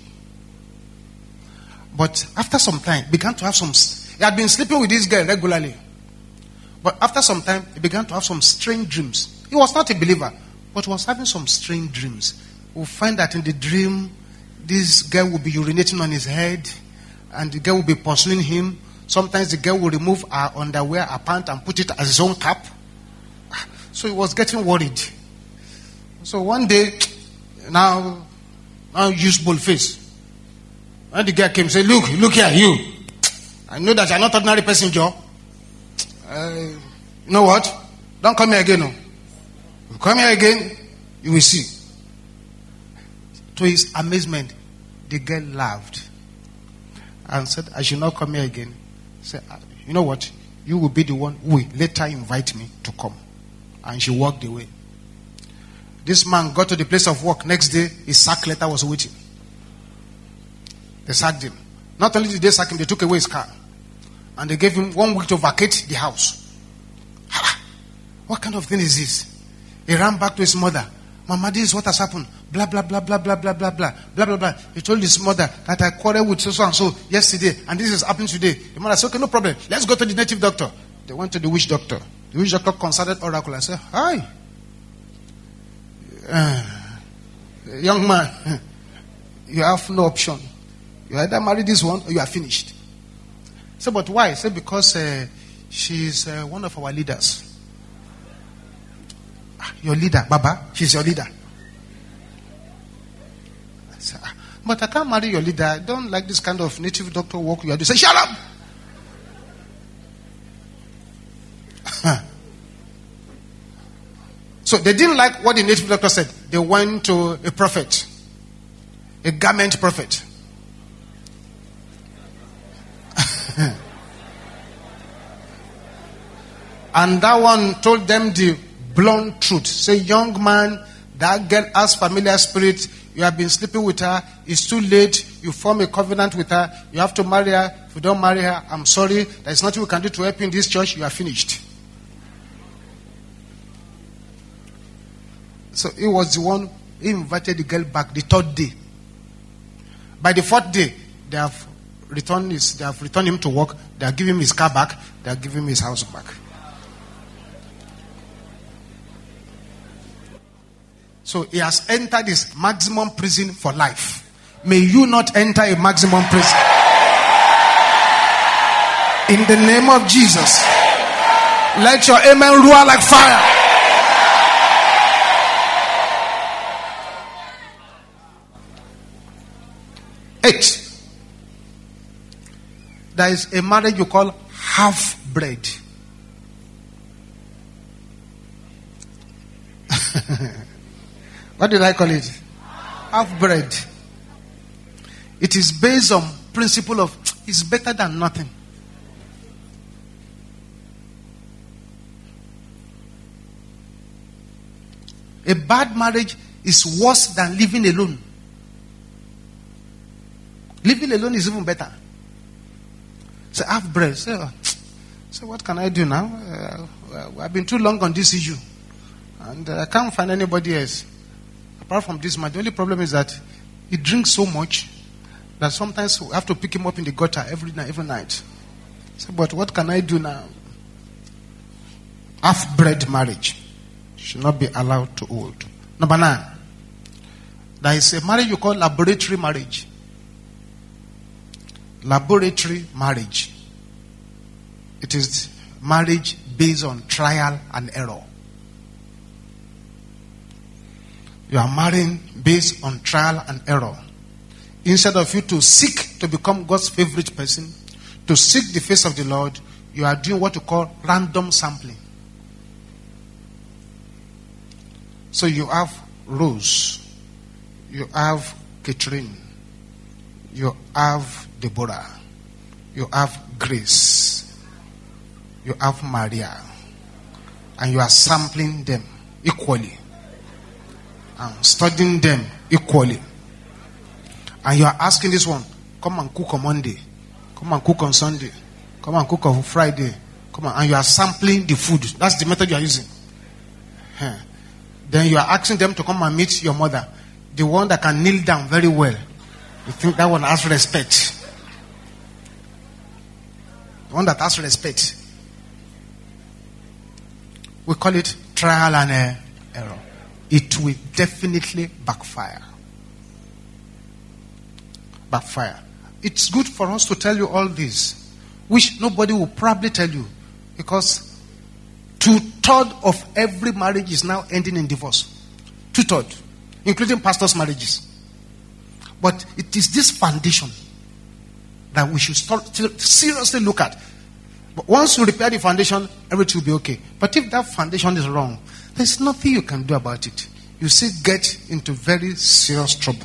But after some time, began to have some... He had been sleeping with this girl regularly. But after some time, he began to have some strange dreams. He was not a believer, but was having some strange dreams. We'll find that in the dream, this girl will be urinating on his head, and the girl will be pursuing him. Sometimes the girl will remove her underwear, her pant, and put it as his own cap. So he was getting worried. So one day, now... Now use bold face. When the girl came and said, look, look here, you. I know that you're not an ordinary person, Joe. Uh, you know what? Don't come here again. No. You come here again, you will see. To his amazement, the girl laughed and said, I should not come here again. He said, you know what? You will be the one who will later invite me to come. And she walked away. This man got to the place of work. Next day, his sack letter was waiting. They sacked him. Not only did they sack him, they took away his car. And they gave him one week to vacate the house. What kind of thing is this? He ran back to his mother. Mama, this is what has happened. Blah, blah, blah, blah, blah, blah, blah, blah, blah, blah, blah. He told his mother that I quarreled with so and so yesterday, and this is happening today. The mother said, okay, no problem. Let's go to the native doctor. They went to the witch doctor. The witch doctor consulted Oracle and said, hi. Uh, young man, you have no option. You either marry this one or you are finished. So, but why? Say because uh, she's uh, one of our leaders. Ah, your leader, Baba, she's your leader. I say, ah, but I can't marry your leader. I don't like this kind of native doctor work you are doing. Say, shut up! So they didn't like what the native doctor said. They went to a prophet, a garment prophet. And that one told them the blunt truth. Say, young man, that girl has familiar spirit. You have been sleeping with her. It's too late. You form a covenant with her. You have to marry her. If you don't marry her, I'm sorry. There's nothing we can do to help you in this church. You are finished. So he was the one who invited the girl back the third day. By the fourth day, they have returned his, they have returned him to work. They have given him his car back. They have given him his house back. So he has entered his maximum prison for life. May you not enter a maximum prison. In the name of Jesus. Let your amen roar like fire. there is a marriage you call half bread. What did I call it? Half bread. It is based on principle of it's better than nothing. A bad marriage is worse than living alone. Living alone is even better. So half bread. So, so what can I do now? Uh, I've been too long on this issue. And uh, I can't find anybody else. Apart from this man, the only problem is that he drinks so much that sometimes we have to pick him up in the gutter every night. Every night. So, but what can I do now? Half-bred marriage should not be allowed to hold. Number nine, there is a marriage you call laboratory marriage. Laboratory marriage. It is marriage based on trial and error. You are marrying based on trial and error. Instead of you to seek to become God's favorite person, to seek the face of the Lord, you are doing what you call random sampling. So you have Rose, you have Catherine, you have Deborah, you have Grace, you have Maria, and you are sampling them equally and studying them equally. And you are asking this one, come and cook on Monday, come and cook on Sunday, come and cook on Friday, come on, and you are sampling the food. That's the method you are using. Huh. Then you are asking them to come and meet your mother, the one that can kneel down very well. You think that one has respect. The one that has respect. We call it trial and uh, error. It will definitely backfire. Backfire. It's good for us to tell you all this, which nobody will probably tell you, because two-thirds of every marriage is now ending in divorce. Two-thirds, including pastors' marriages. But it is this foundation that we should start, seriously look at. But once you repair the foundation, everything will be okay. But if that foundation is wrong, there's nothing you can do about it. You still get into very serious trouble.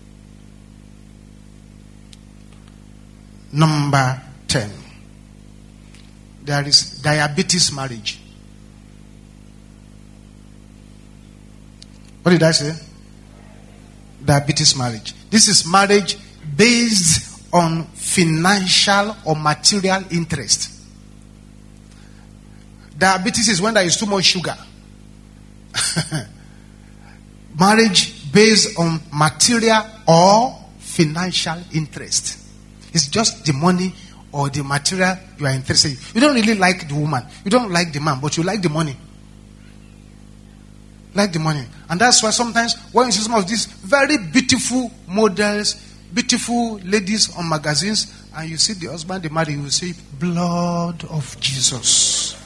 Number ten. There is diabetes marriage. What did I say? Diabetes marriage. This is marriage based on financial or material interest. Diabetes is when there is too much sugar. Marriage based on material or financial interest. It's just the money or the material you are interested in. You don't really like the woman. You don't like the man, but you like the money. Like the money. And that's why sometimes when you see some of these very beautiful models, beautiful ladies on magazines, and you see the husband they marry, you will say, blood of Jesus.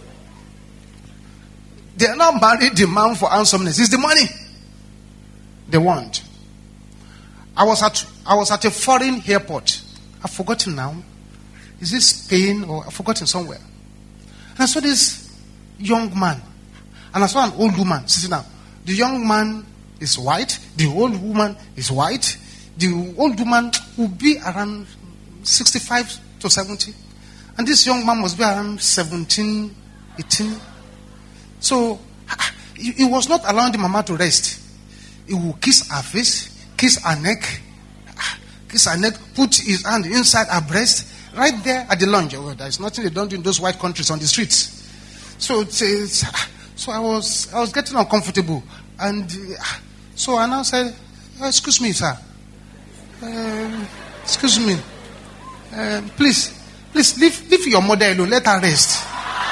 They are not married the man for handsomeness. It's the money they want. I was at I was at a foreign airport. I've forgotten now. Is it Spain or I've forgotten somewhere? And I saw this young man. And I saw an old woman sitting down. The young man is white. The old woman is white. The old woman will be around sixty-five to seventy. And this young man must be around seventeen, eighteen. So, he, he was not allowing the mama to rest. He will kiss her face, kiss her neck, kiss her neck, put his hand inside her breast, right there at the lounge. Well, there is nothing they don't do in those white countries on the streets. So, it's, it's, so I was I was getting uncomfortable. And uh, so I now said, oh, excuse me, sir. Um, excuse me. Um, please, please leave, leave your mother alone. Let her rest.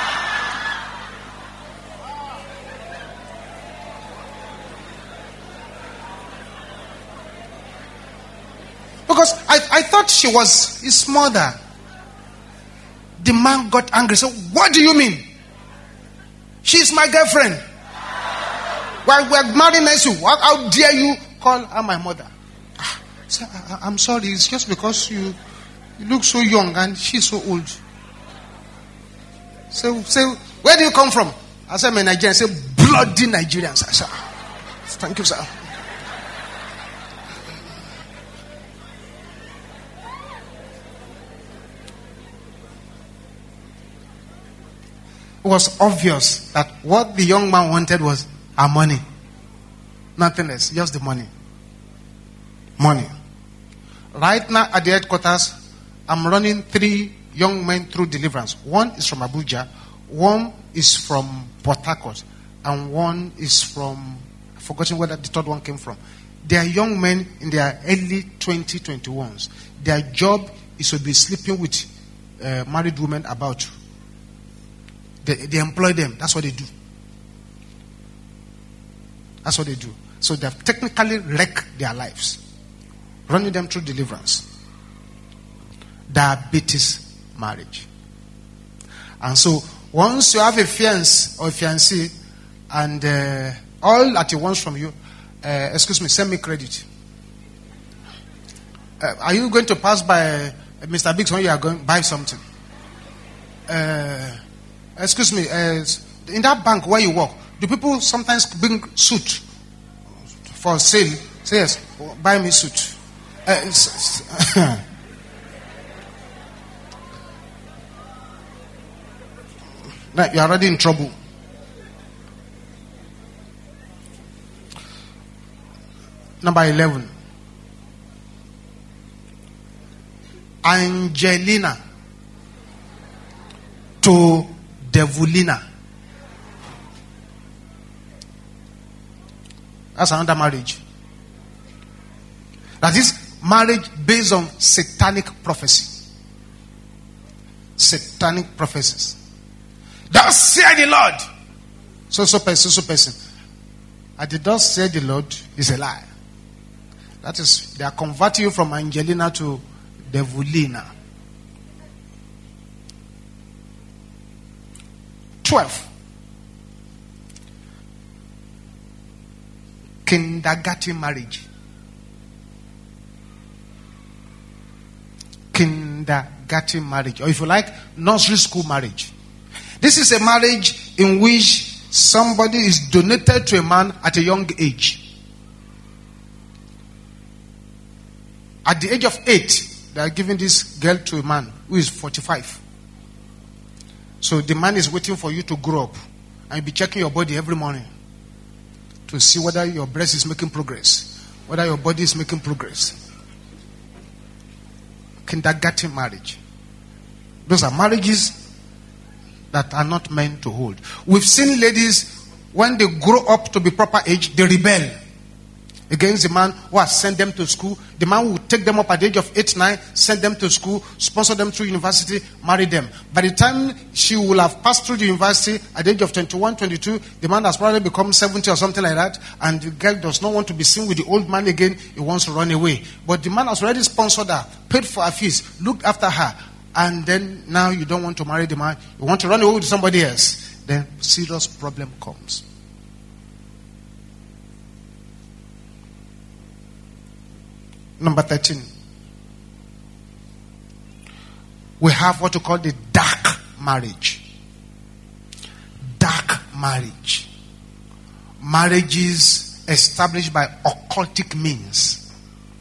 Because I, I thought she was his mother. The man got angry. So, what do you mean? She's my girlfriend. While we're married next to you, how dare you call her my mother? So, I, I'm sorry. It's just because you You look so young and she's so old. So, say, where do you come from? I said, I'm a Nigerian. I said, bloody Nigerians. I said, thank you, sir. It was obvious that what the young man wanted was our money. Nothing else, just the money. Money. Right now at the headquarters, I'm running three young men through deliverance. One is from Abuja, one is from Port Harcourt, and one is from, I've forgotten where the third one came from. They are young men in their early twenty, twenty-ones. Their job is to be sleeping with uh, married women about you. They, they employ them. That's what they do. That's what they do. So they have technically wrecked their lives. Running them through deliverance. Diabetes marriage. And so once you have a fiancé or a fiancée and uh, all that he wants from you, uh, excuse me, send me credit. Uh, are you going to pass by uh, Mister Biggs when you are going to buy something? Uh, excuse me, uh, in that bank where you work, do people sometimes bring suit for sale? Say yes, buy me suit. Uh, it's, it's, now you're already in trouble. Number eleven. Angelina to Devolina. That's another marriage. That is marriage based on satanic prophecy. Satanic prophecies. Thus say the Lord. So so person, so so person. And the thus say the Lord is a lie. That is, they are converting you from Angelina to Devolina. Twelve. Kindergarten marriage. Kindergarten marriage. Or if you like, nursery school marriage. This is a marriage in which somebody is donated to a man at a young age. At the age of eight, they are giving this girl to a man who is forty-five. So the man is waiting for you to grow up and you'll be checking your body every morning to see whether your breast is making progress, whether your body is making progress. Kindergarten marriage. Those are marriages that are not meant to hold. We've seen ladies, when they grow up to be proper age, they rebel against the man who has sent them to school. The man will take them up at the age of eight, nine, send them to school, sponsor them through university, marry them. By the time she will have passed through the university at the age of twenty-one, twenty-two, the man has probably become seventy or something like that, and the girl does not want to be seen with the old man again. He wants to run away. But the man has already sponsored her, paid for her fees, looked after her, and then now you don't want to marry the man. You want to run away with somebody else. Then serious problem comes. Number thirteen. We have what we call the dark marriage. Dark marriage. Marriages established by occultic means.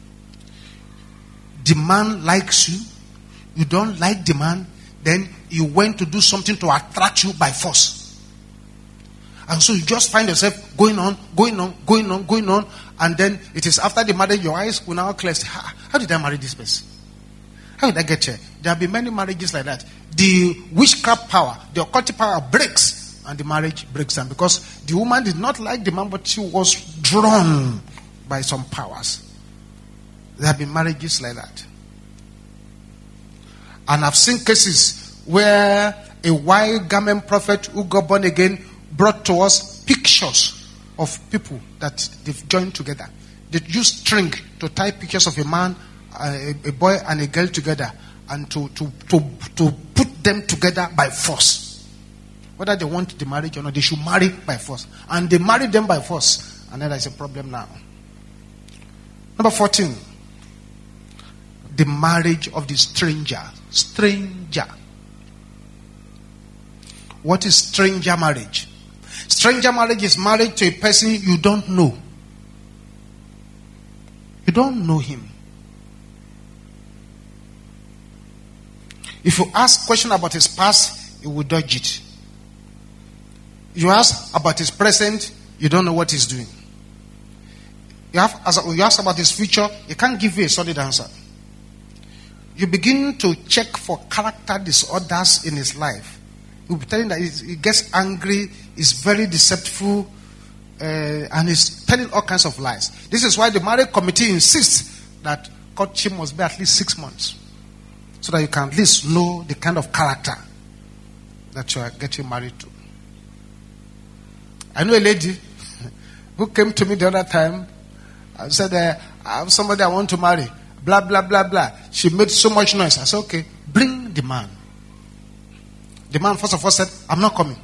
The man likes you. You don't like the man. Then you went to do something to attract you by force. And so you just find yourself going on, going on, going on, going on. And then it is after the marriage, your eyes will now clear. How, how did I marry this person? How did I get here? There have been many marriages like that. The witchcraft power, the occultic power breaks, and the marriage breaks down. Because the woman did not like the man, but she was drawn by some powers. There have been marriages like that. And I've seen cases where a white garment prophet who got born again brought to us pictures of people that they've joined together. They use string to tie pictures of a man, a, a boy and a girl together, and to, to, to, to put them together by force. Whether they want the marriage or not, they should marry by force. And they marry them by force. And then there's a problem now. Number fourteen. the marriage of the stranger. Stranger. What is stranger marriage? Stranger marriage is marriage to a person you don't know. You don't know him. If you ask question about his past, he will dodge it. You ask about his present, you don't know what he's doing. You, have, as you ask about his future, he can't give you a solid answer. You begin to check for character disorders in his life. You'll be telling that he gets angry, is very deceptive, uh, and is telling all kinds of lies. This is why the marriage committee insists that courtship must be at least six months. So that you can at least know the kind of character that you are getting married to. I know a lady who came to me the other time and said, uh, I have somebody I want to marry. Blah, blah, blah, blah. She made so much noise. I said, okay, bring the man. The man first of all said, I'm not coming.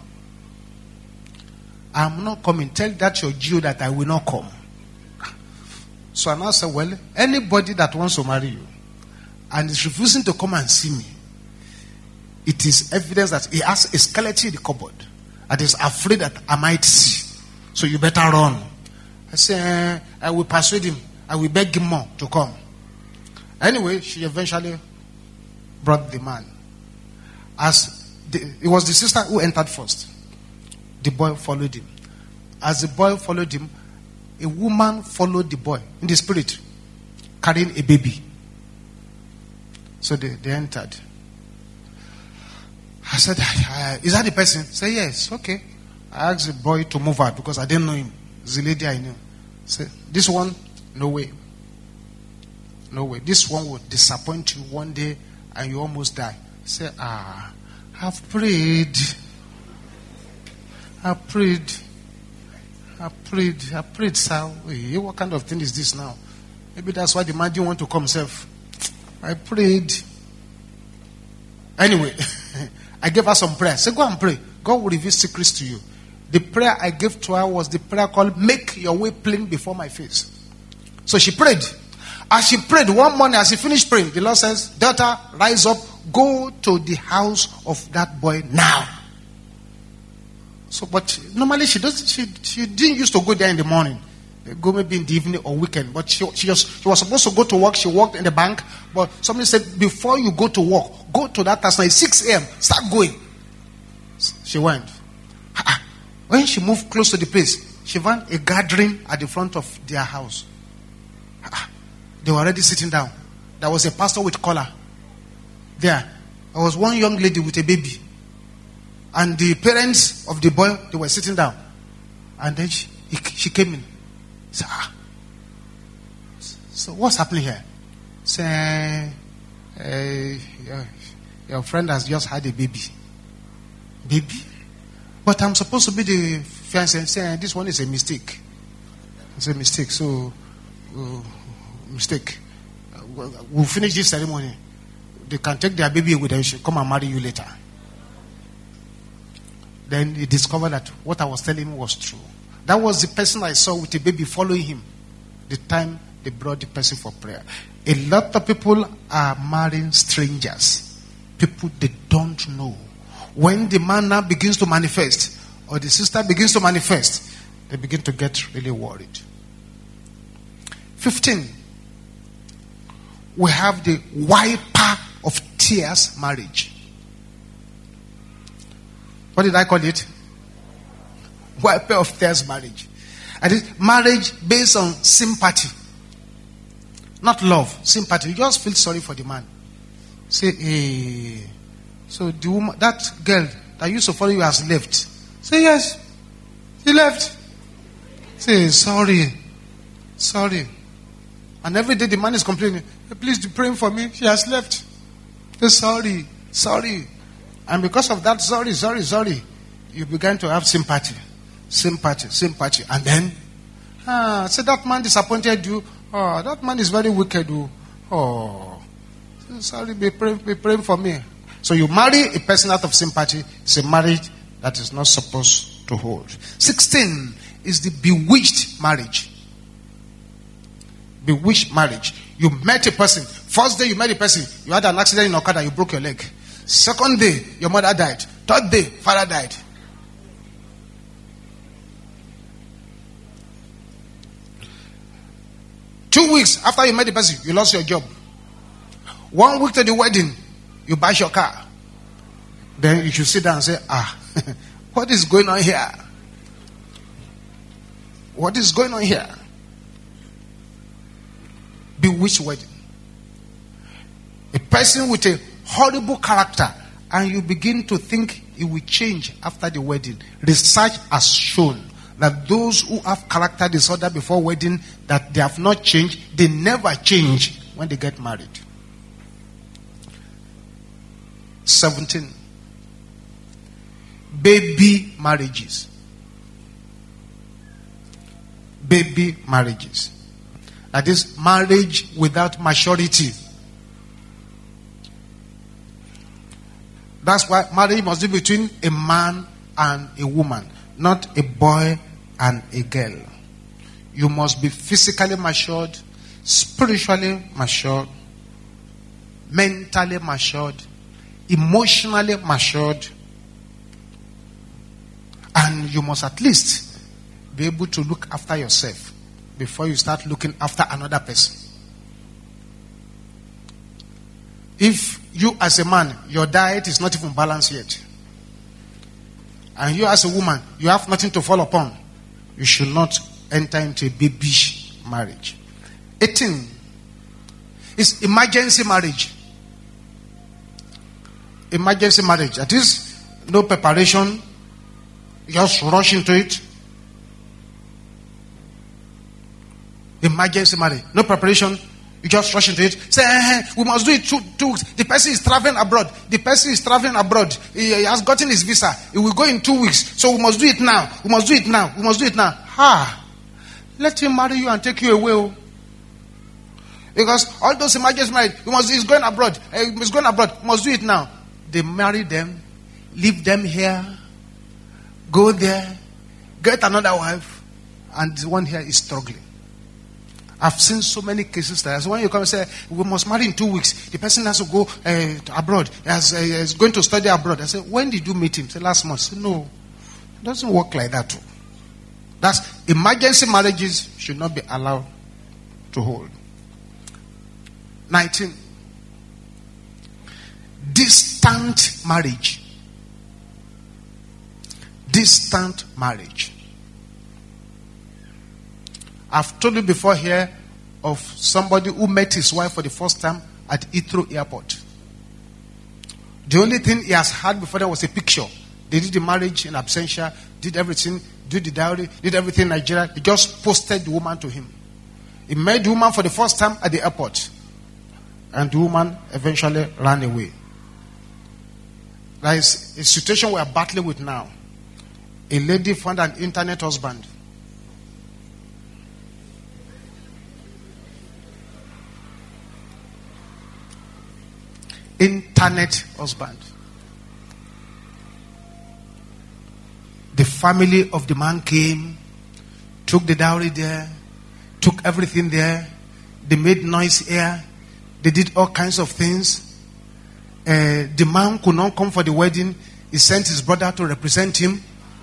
I'm not coming. Tell that your Jew that I will not come. So I now said, well, anybody that wants to marry you and is refusing to come and see me, it is evidence that he has a skeleton in the cupboard and is afraid that I might see. So you better run. I said, I will persuade him. I will beg him more to come. Anyway, she eventually brought the man. As the, it was the sister who entered first. The boy followed him. As the boy followed him, a woman followed the boy in the spirit, carrying a baby. So they, they entered. I said, is that the person? Say yes. Okay. I asked the boy to move out because I didn't know him. It's the lady I knew. Say, this one, no way. No way. This one will disappoint you one day and you almost die. Say, ah, I've prayed. I prayed. I prayed. I prayed, sir. Hey, what kind of thing is this now? Maybe that's why the man didn't want to come himself. I prayed. Anyway, I gave her some prayer. Say, go and pray. God will reveal secrets to you. The prayer I gave to her was the prayer called, make your way plain before my face. So she prayed. As she prayed, one morning as she finished praying, the Lord says, daughter, rise up, go to the house of that boy now. So, but normally she doesn't, she, she didn't used to go there in the morning. Go maybe in the evening or weekend. But she, she, was, she was supposed to go to work. She worked in the bank. But somebody said, before you go to work, go to that house now. It's six a.m. Start going. She went. When she moved close to the place, she found a gathering at the front of their house. They were already sitting down. There was a pastor with collar. There. There was one young lady with a baby. And the parents of the boy, they were sitting down. And then she, he, she came in. So, ah. So what's happening here? Say, uh, your, your friend has just had a baby. Baby? But I'm supposed to be the fiancé. Say, this one is a mistake. It's a mistake. So, uh, mistake. Uh, we'll finish this ceremony. They can take their baby with them. She'll come and marry you later. Then he discovered that what I was telling him was true. That was the person I saw with a baby following him. The time they brought the person for prayer. A lot of people are marrying strangers. People they don't know. When the man now begins to manifest, or the sister begins to manifest, they begin to get really worried. fifteen. We have the wiper of tears marriage. What did I call it? Wiper of tears marriage. And it's marriage based on sympathy. Not love, sympathy. You just feel sorry for the man. Say, hey. So the woman, that girl that used to follow you has left. Say, yes. She left. Say, sorry. Sorry. And every day the man is complaining, hey, please do pray for me. She has left. Say, sorry. Sorry. And because of that, sorry, sorry, sorry, you began to have sympathy. Sympathy, sympathy. And then, ah, say that man disappointed you. Oh, that man is very wicked. Oh, sorry, be praying, be praying for me. So you marry a person out of sympathy. It's a marriage that is not supposed to hold. sixteen is the bewitched marriage. Bewitched marriage. You met a person. First day you met the person, you had an accident in Okada, you broke your leg. Second day, your mother died. Third day, father died. Two weeks after you met the person, you lost your job. One week to the wedding, you buy your car. Then you should sit down and say, ah, what is going on here? What is going on here? Bewitched wedding. A person with a horrible character, and you begin to think it will change after the wedding. Research has shown that those who have character disorder before wedding, that they have not changed, they never change when they get married. seventeen. Baby marriages. Baby marriages. That is marriage without maturity. That's why marriage must be between a man and a woman, not a boy and a girl. You must be physically matured, spiritually matured, mentally matured, emotionally matured, and you must at least be able to look after yourself before you start looking after another person. If you as a man, your diet is not even balanced yet, and you as a woman, you have nothing to fall upon, you should not enter into a babyish marriage. eighteen is emergency marriage. Emergency marriage. That is, no preparation, just rush into it. Emergency marriage. No preparation, you just rush into it. Say, eh, we must do it two, two weeks. The person is traveling abroad. The person is traveling abroad. He, he has gotten his visa. He will go in two weeks. So we must do it now. We must do it now. We must do it now. Ha! Let him marry you and take you away. Because all those emergency marriage, we must, he's going abroad. He's going abroad. We must do it now. They marry them, leave them here, go there, get another wife, and the one here is struggling. I've seen so many cases there. So when you come and say, we must marry in two weeks, the person has to go uh, abroad, has, uh, is going to study abroad. I say, when did you meet him? Say, last month. I say, no, it doesn't work like that too. That's emergency marriages should not be allowed to hold. nineteen. Distant marriage. Distant marriage. I've told you before here of somebody who met his wife for the first time at Heathrow Airport. The only thing he has had before that was a picture. They did the marriage in absentia, did everything, did the dowry, did everything in Nigeria. He just posted the woman to him. He met the woman for the first time at the airport. And the woman eventually ran away. There is a situation we are battling with now. A lady found an internet husband. Internet husband. The family of the man came, took the dowry there, took everything there. They made noise here. They did all kinds of things. Uh, the man could not come for the wedding. He sent his brother to represent him.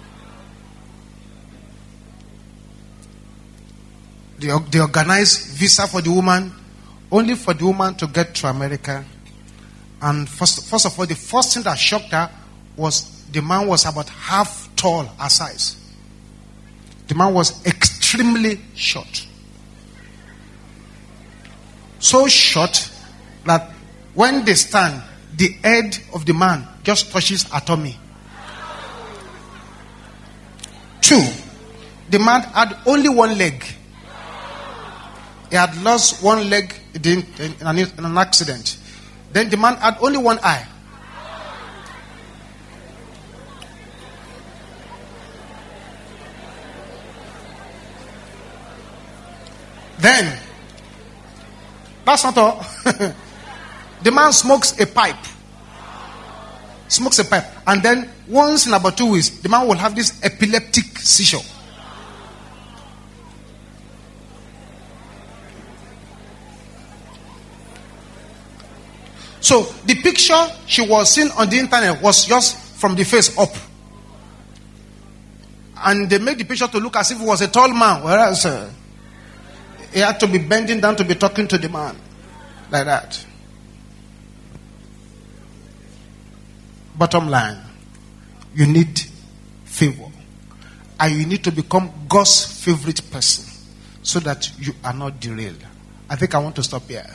They, they organized visa for the woman, only for the woman to get to America. And first, first of all, the first thing that shocked her was the man was about half tall her size. The man was extremely short. So short that when they stand, the head of the man just touches her tummy. Two, the man had only one leg. He had lost one leg in an, in an accident. Then the man had only one eye. Then, that's not all. The man smokes a pipe. Smokes a pipe. And then, once in about two weeks, the man will have this epileptic seizure. So the picture she was seeing on the internet was just from the face up. And they made the picture to look as if it was a tall man. Whereas uh, he had to be bending down to be talking to the man. Like that. Bottom line. You need favor. And you need to become God's favorite person. So that you are not derailed. I think I want to stop here.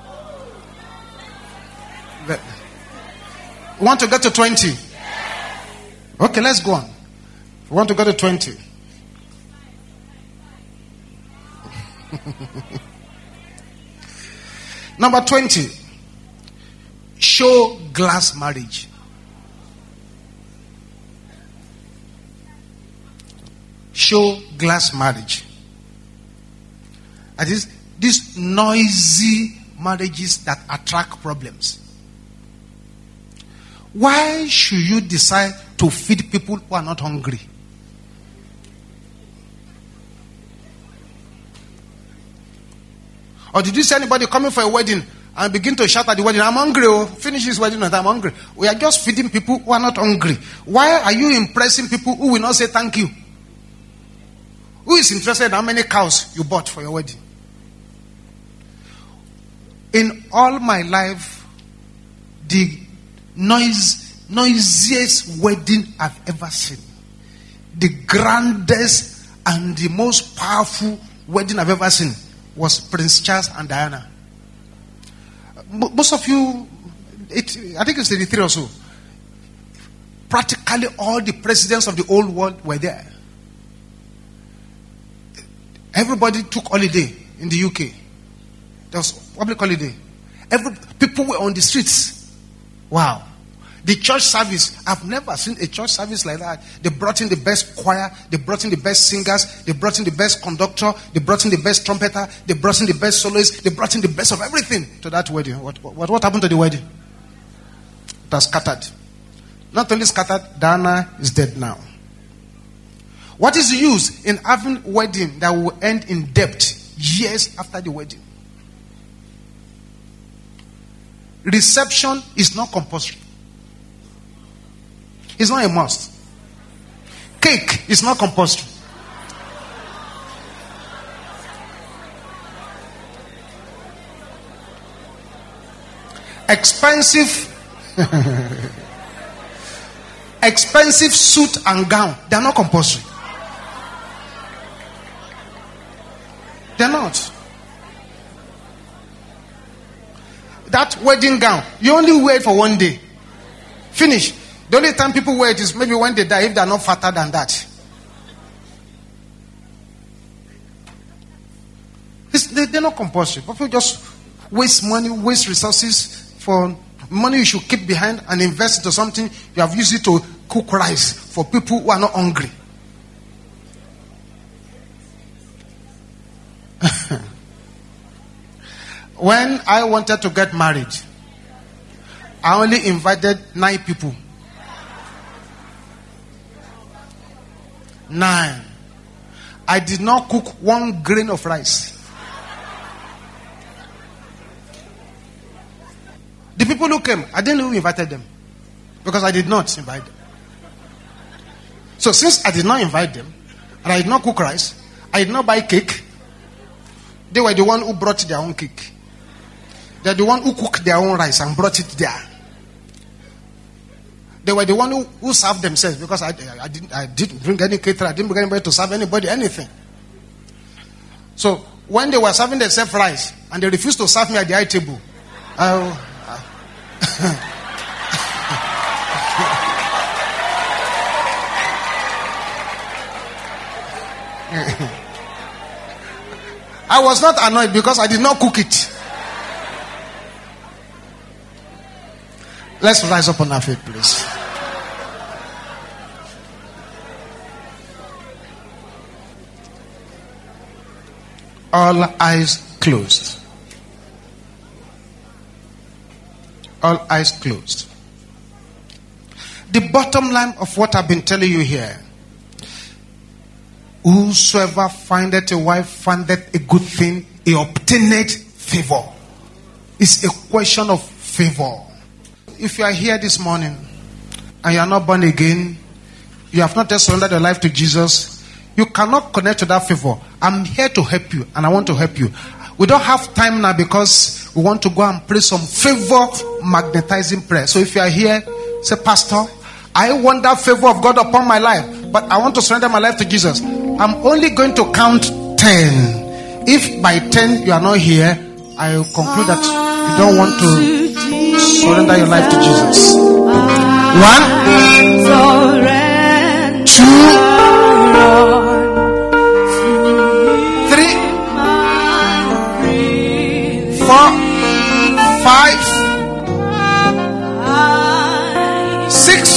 But, want to get to twenty? Okay, let's go on. We want to go to twenty. Number twenty. Show glass marriage. Show glass marriage. That is, these noisy marriages that attract problems. Why should you decide to feed people who are not hungry? Or did you see anybody coming for a wedding and begin to shout at the wedding, I'm hungry, oh, finish this wedding and I'm hungry? We are just feeding people who are not hungry. Why are you impressing people who will not say thank you? Who is interested in how many cows you bought for your wedding? In all my life, the noise, noisiest wedding I've ever seen, the grandest and the most powerful wedding I've ever seen was Prince Charles and Diana. Most of you, it, I think it's thirty-three or so. Practically all the presidents of the old world were there. Everybody took holiday in the U K. There was public holiday. Every, people were on the streets. Wow. The church service, I've never seen a church service like that. They brought in the best choir, they brought in the best singers, they brought in the best conductor, they brought in the best trumpeter, they brought in the best soloist, they brought in the best of everything to that wedding. What, what, what happened to the wedding? It was scattered. Not only scattered, Diana is dead now. What is the use in having a wedding that will end in debt years after the wedding? Reception is not compulsory. It's not a must. Cake is not compulsory. Expensive expensive suit and gown, they are not compulsory. They're not. That wedding gown, you only wear it for one day. Finish. The only time people wear it is maybe when they die, if they are not fatter than that. It's, they, they're not compulsory. People just waste money, waste resources for money you should keep behind and invest into something you have used it to cook rice for people who are not hungry. When I wanted to get married, I only invited nine people. Nine. I did not cook one grain of rice. The people who came, I didn't know who invited them. Because I did not invite them. So since I did not invite them, and I did not cook rice, I did not buy cake, they were the one who brought their own cake. They're the one who cooked their own rice and brought it there. They were the one who, who served themselves, because I, I, I, didn't, I didn't bring any caterer, I didn't bring anybody to serve anybody anything. So when they were serving themselves rice and they refused to serve me at the high table, I, I was not annoyed because I did not cook it. Let's rise up on our feet, please. All eyes closed. All eyes closed. The bottom line of what I've been telling you here: whosoever findeth a wife findeth a good thing, he obtaineth favor. It's a question of favor. If you are here this morning and you are not born again, you have not yet surrendered your life to Jesus, you cannot connect to that favor. I'm here to help you, and I want to help you. We don't have time now because we want to go and pray some favor magnetizing prayer. So if you are here, say, Pastor, I want that favor of God upon my life, but I want to surrender my life to Jesus. I'm only going to count ten. If by ten you are not here, I will conclude that you don't want to surrender your life to Jesus. One, two, three, four, five, six,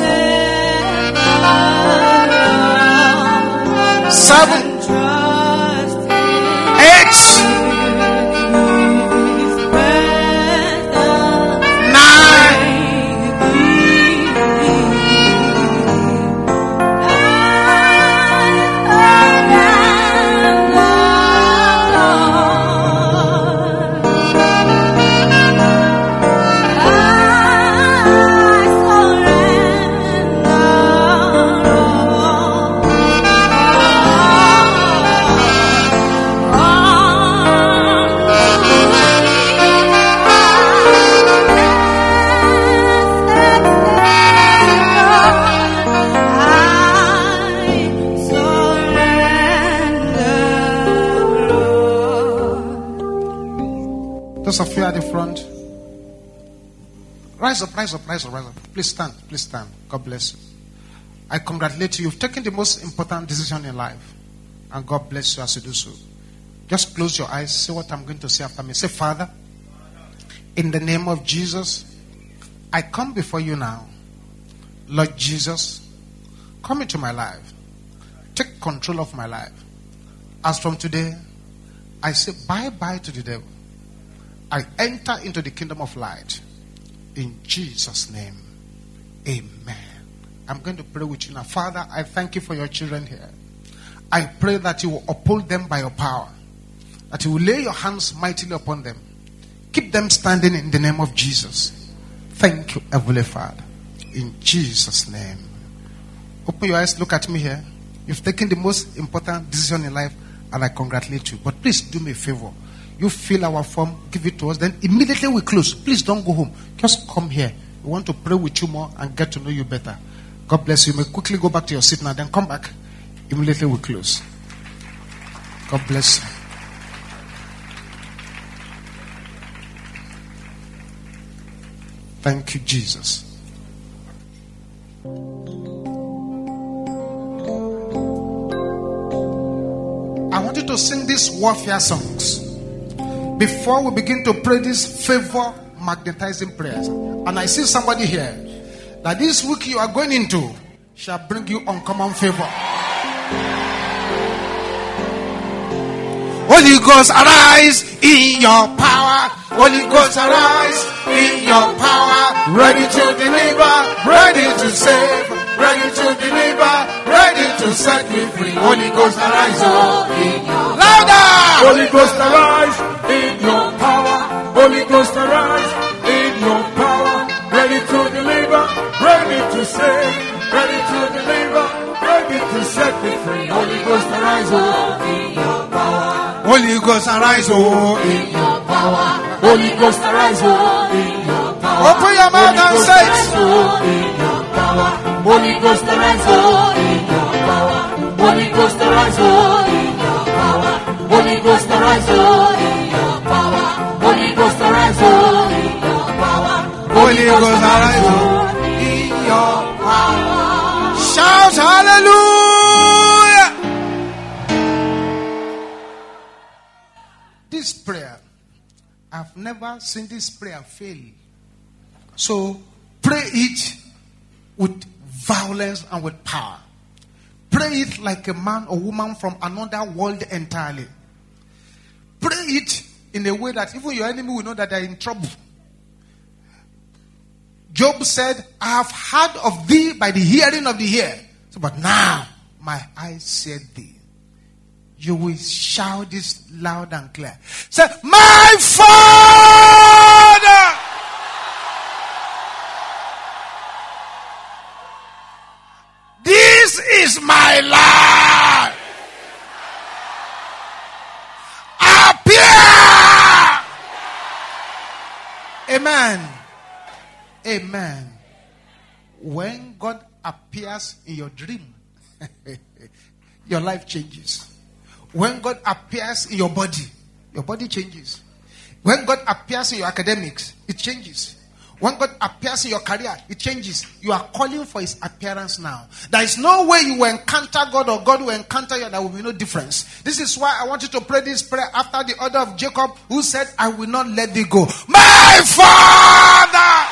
seven, of you at the front, rise up, rise up, rise up, rise up. Please stand, please stand. God bless you. I congratulate you. You've taken the most important decision in life, and God bless you as you do so. Just close your eyes. Say what I'm going to say after me. Say, Father, in the name of Jesus, I come before you now. Lord Jesus, come into my life. Take control of my life. As from today, I say bye-bye to the devil. I enter into the kingdom of light. In Jesus' name, amen. I'm going to pray with you now. Father, I thank you for your children here. I pray that you will uphold them by your power. That you will lay your hands mightily upon them. Keep them standing in the name of Jesus. Thank you, Heavenly Father. In Jesus' name. Open your eyes, look at me here. You've taken the most important decision in life, and I congratulate you. But please do me a favor. You fill our form, give it to us, then immediately we close. Please don't go home. Just come here. We want to pray with you more and get to know you better. God bless you. You may quickly go back to your seat now, then come back. Immediately we close. God bless you. Thank you, Jesus. I want you to sing these warfare songs before we begin to pray this favor magnetizing prayers. And I see somebody here that this week you are going into shall bring you uncommon favor. Holy Ghost, arise in your power. Holy Ghost, arise in your power. Ready to deliver, ready to save, ready to deliver, ready to set me free. Holy Ghost, arise oh, in your louder. Holy Ghost, arise in your power. Holy Ghost, arise in your power. Ready to deliver, ready to save, ready to deliver, ready to set me free. Holy Ghost, arise oh, in your power. Holy Ghost, arise oh, in your power. Holy Ghost, arise oh, in your power. Open your mouth and say it. Holy Ghost, arise oh, in your power. Holy Ghost, arise oh, in your power. Holy Ghost, arise oh, in your power. Holy Ghost, arise oh, in your power. Holy Ghost, arise oh, in your power. Shout hallelujah. This prayer, I've never seen this prayer fail. So pray it with violence and with power. Pray it like a man or woman from another world entirely. Pray it in a way that even your enemy will know that they are in trouble. Job said, I have heard of thee by the hearing of the ear. So, but now my eyes see thee. You will shout this loud and clear. Say, my Father! Amen. Amen. When God appears in your dream, your life changes. When God appears in your body, your body changes. When God appears in your academics, it changes. When God appears in your career, it changes. You are calling for his appearance now. There is no way you will encounter God or God will encounter you. There will be no difference. This is why I want you to pray this prayer after the order of Jacob, who said, I will not let thee go. My Father!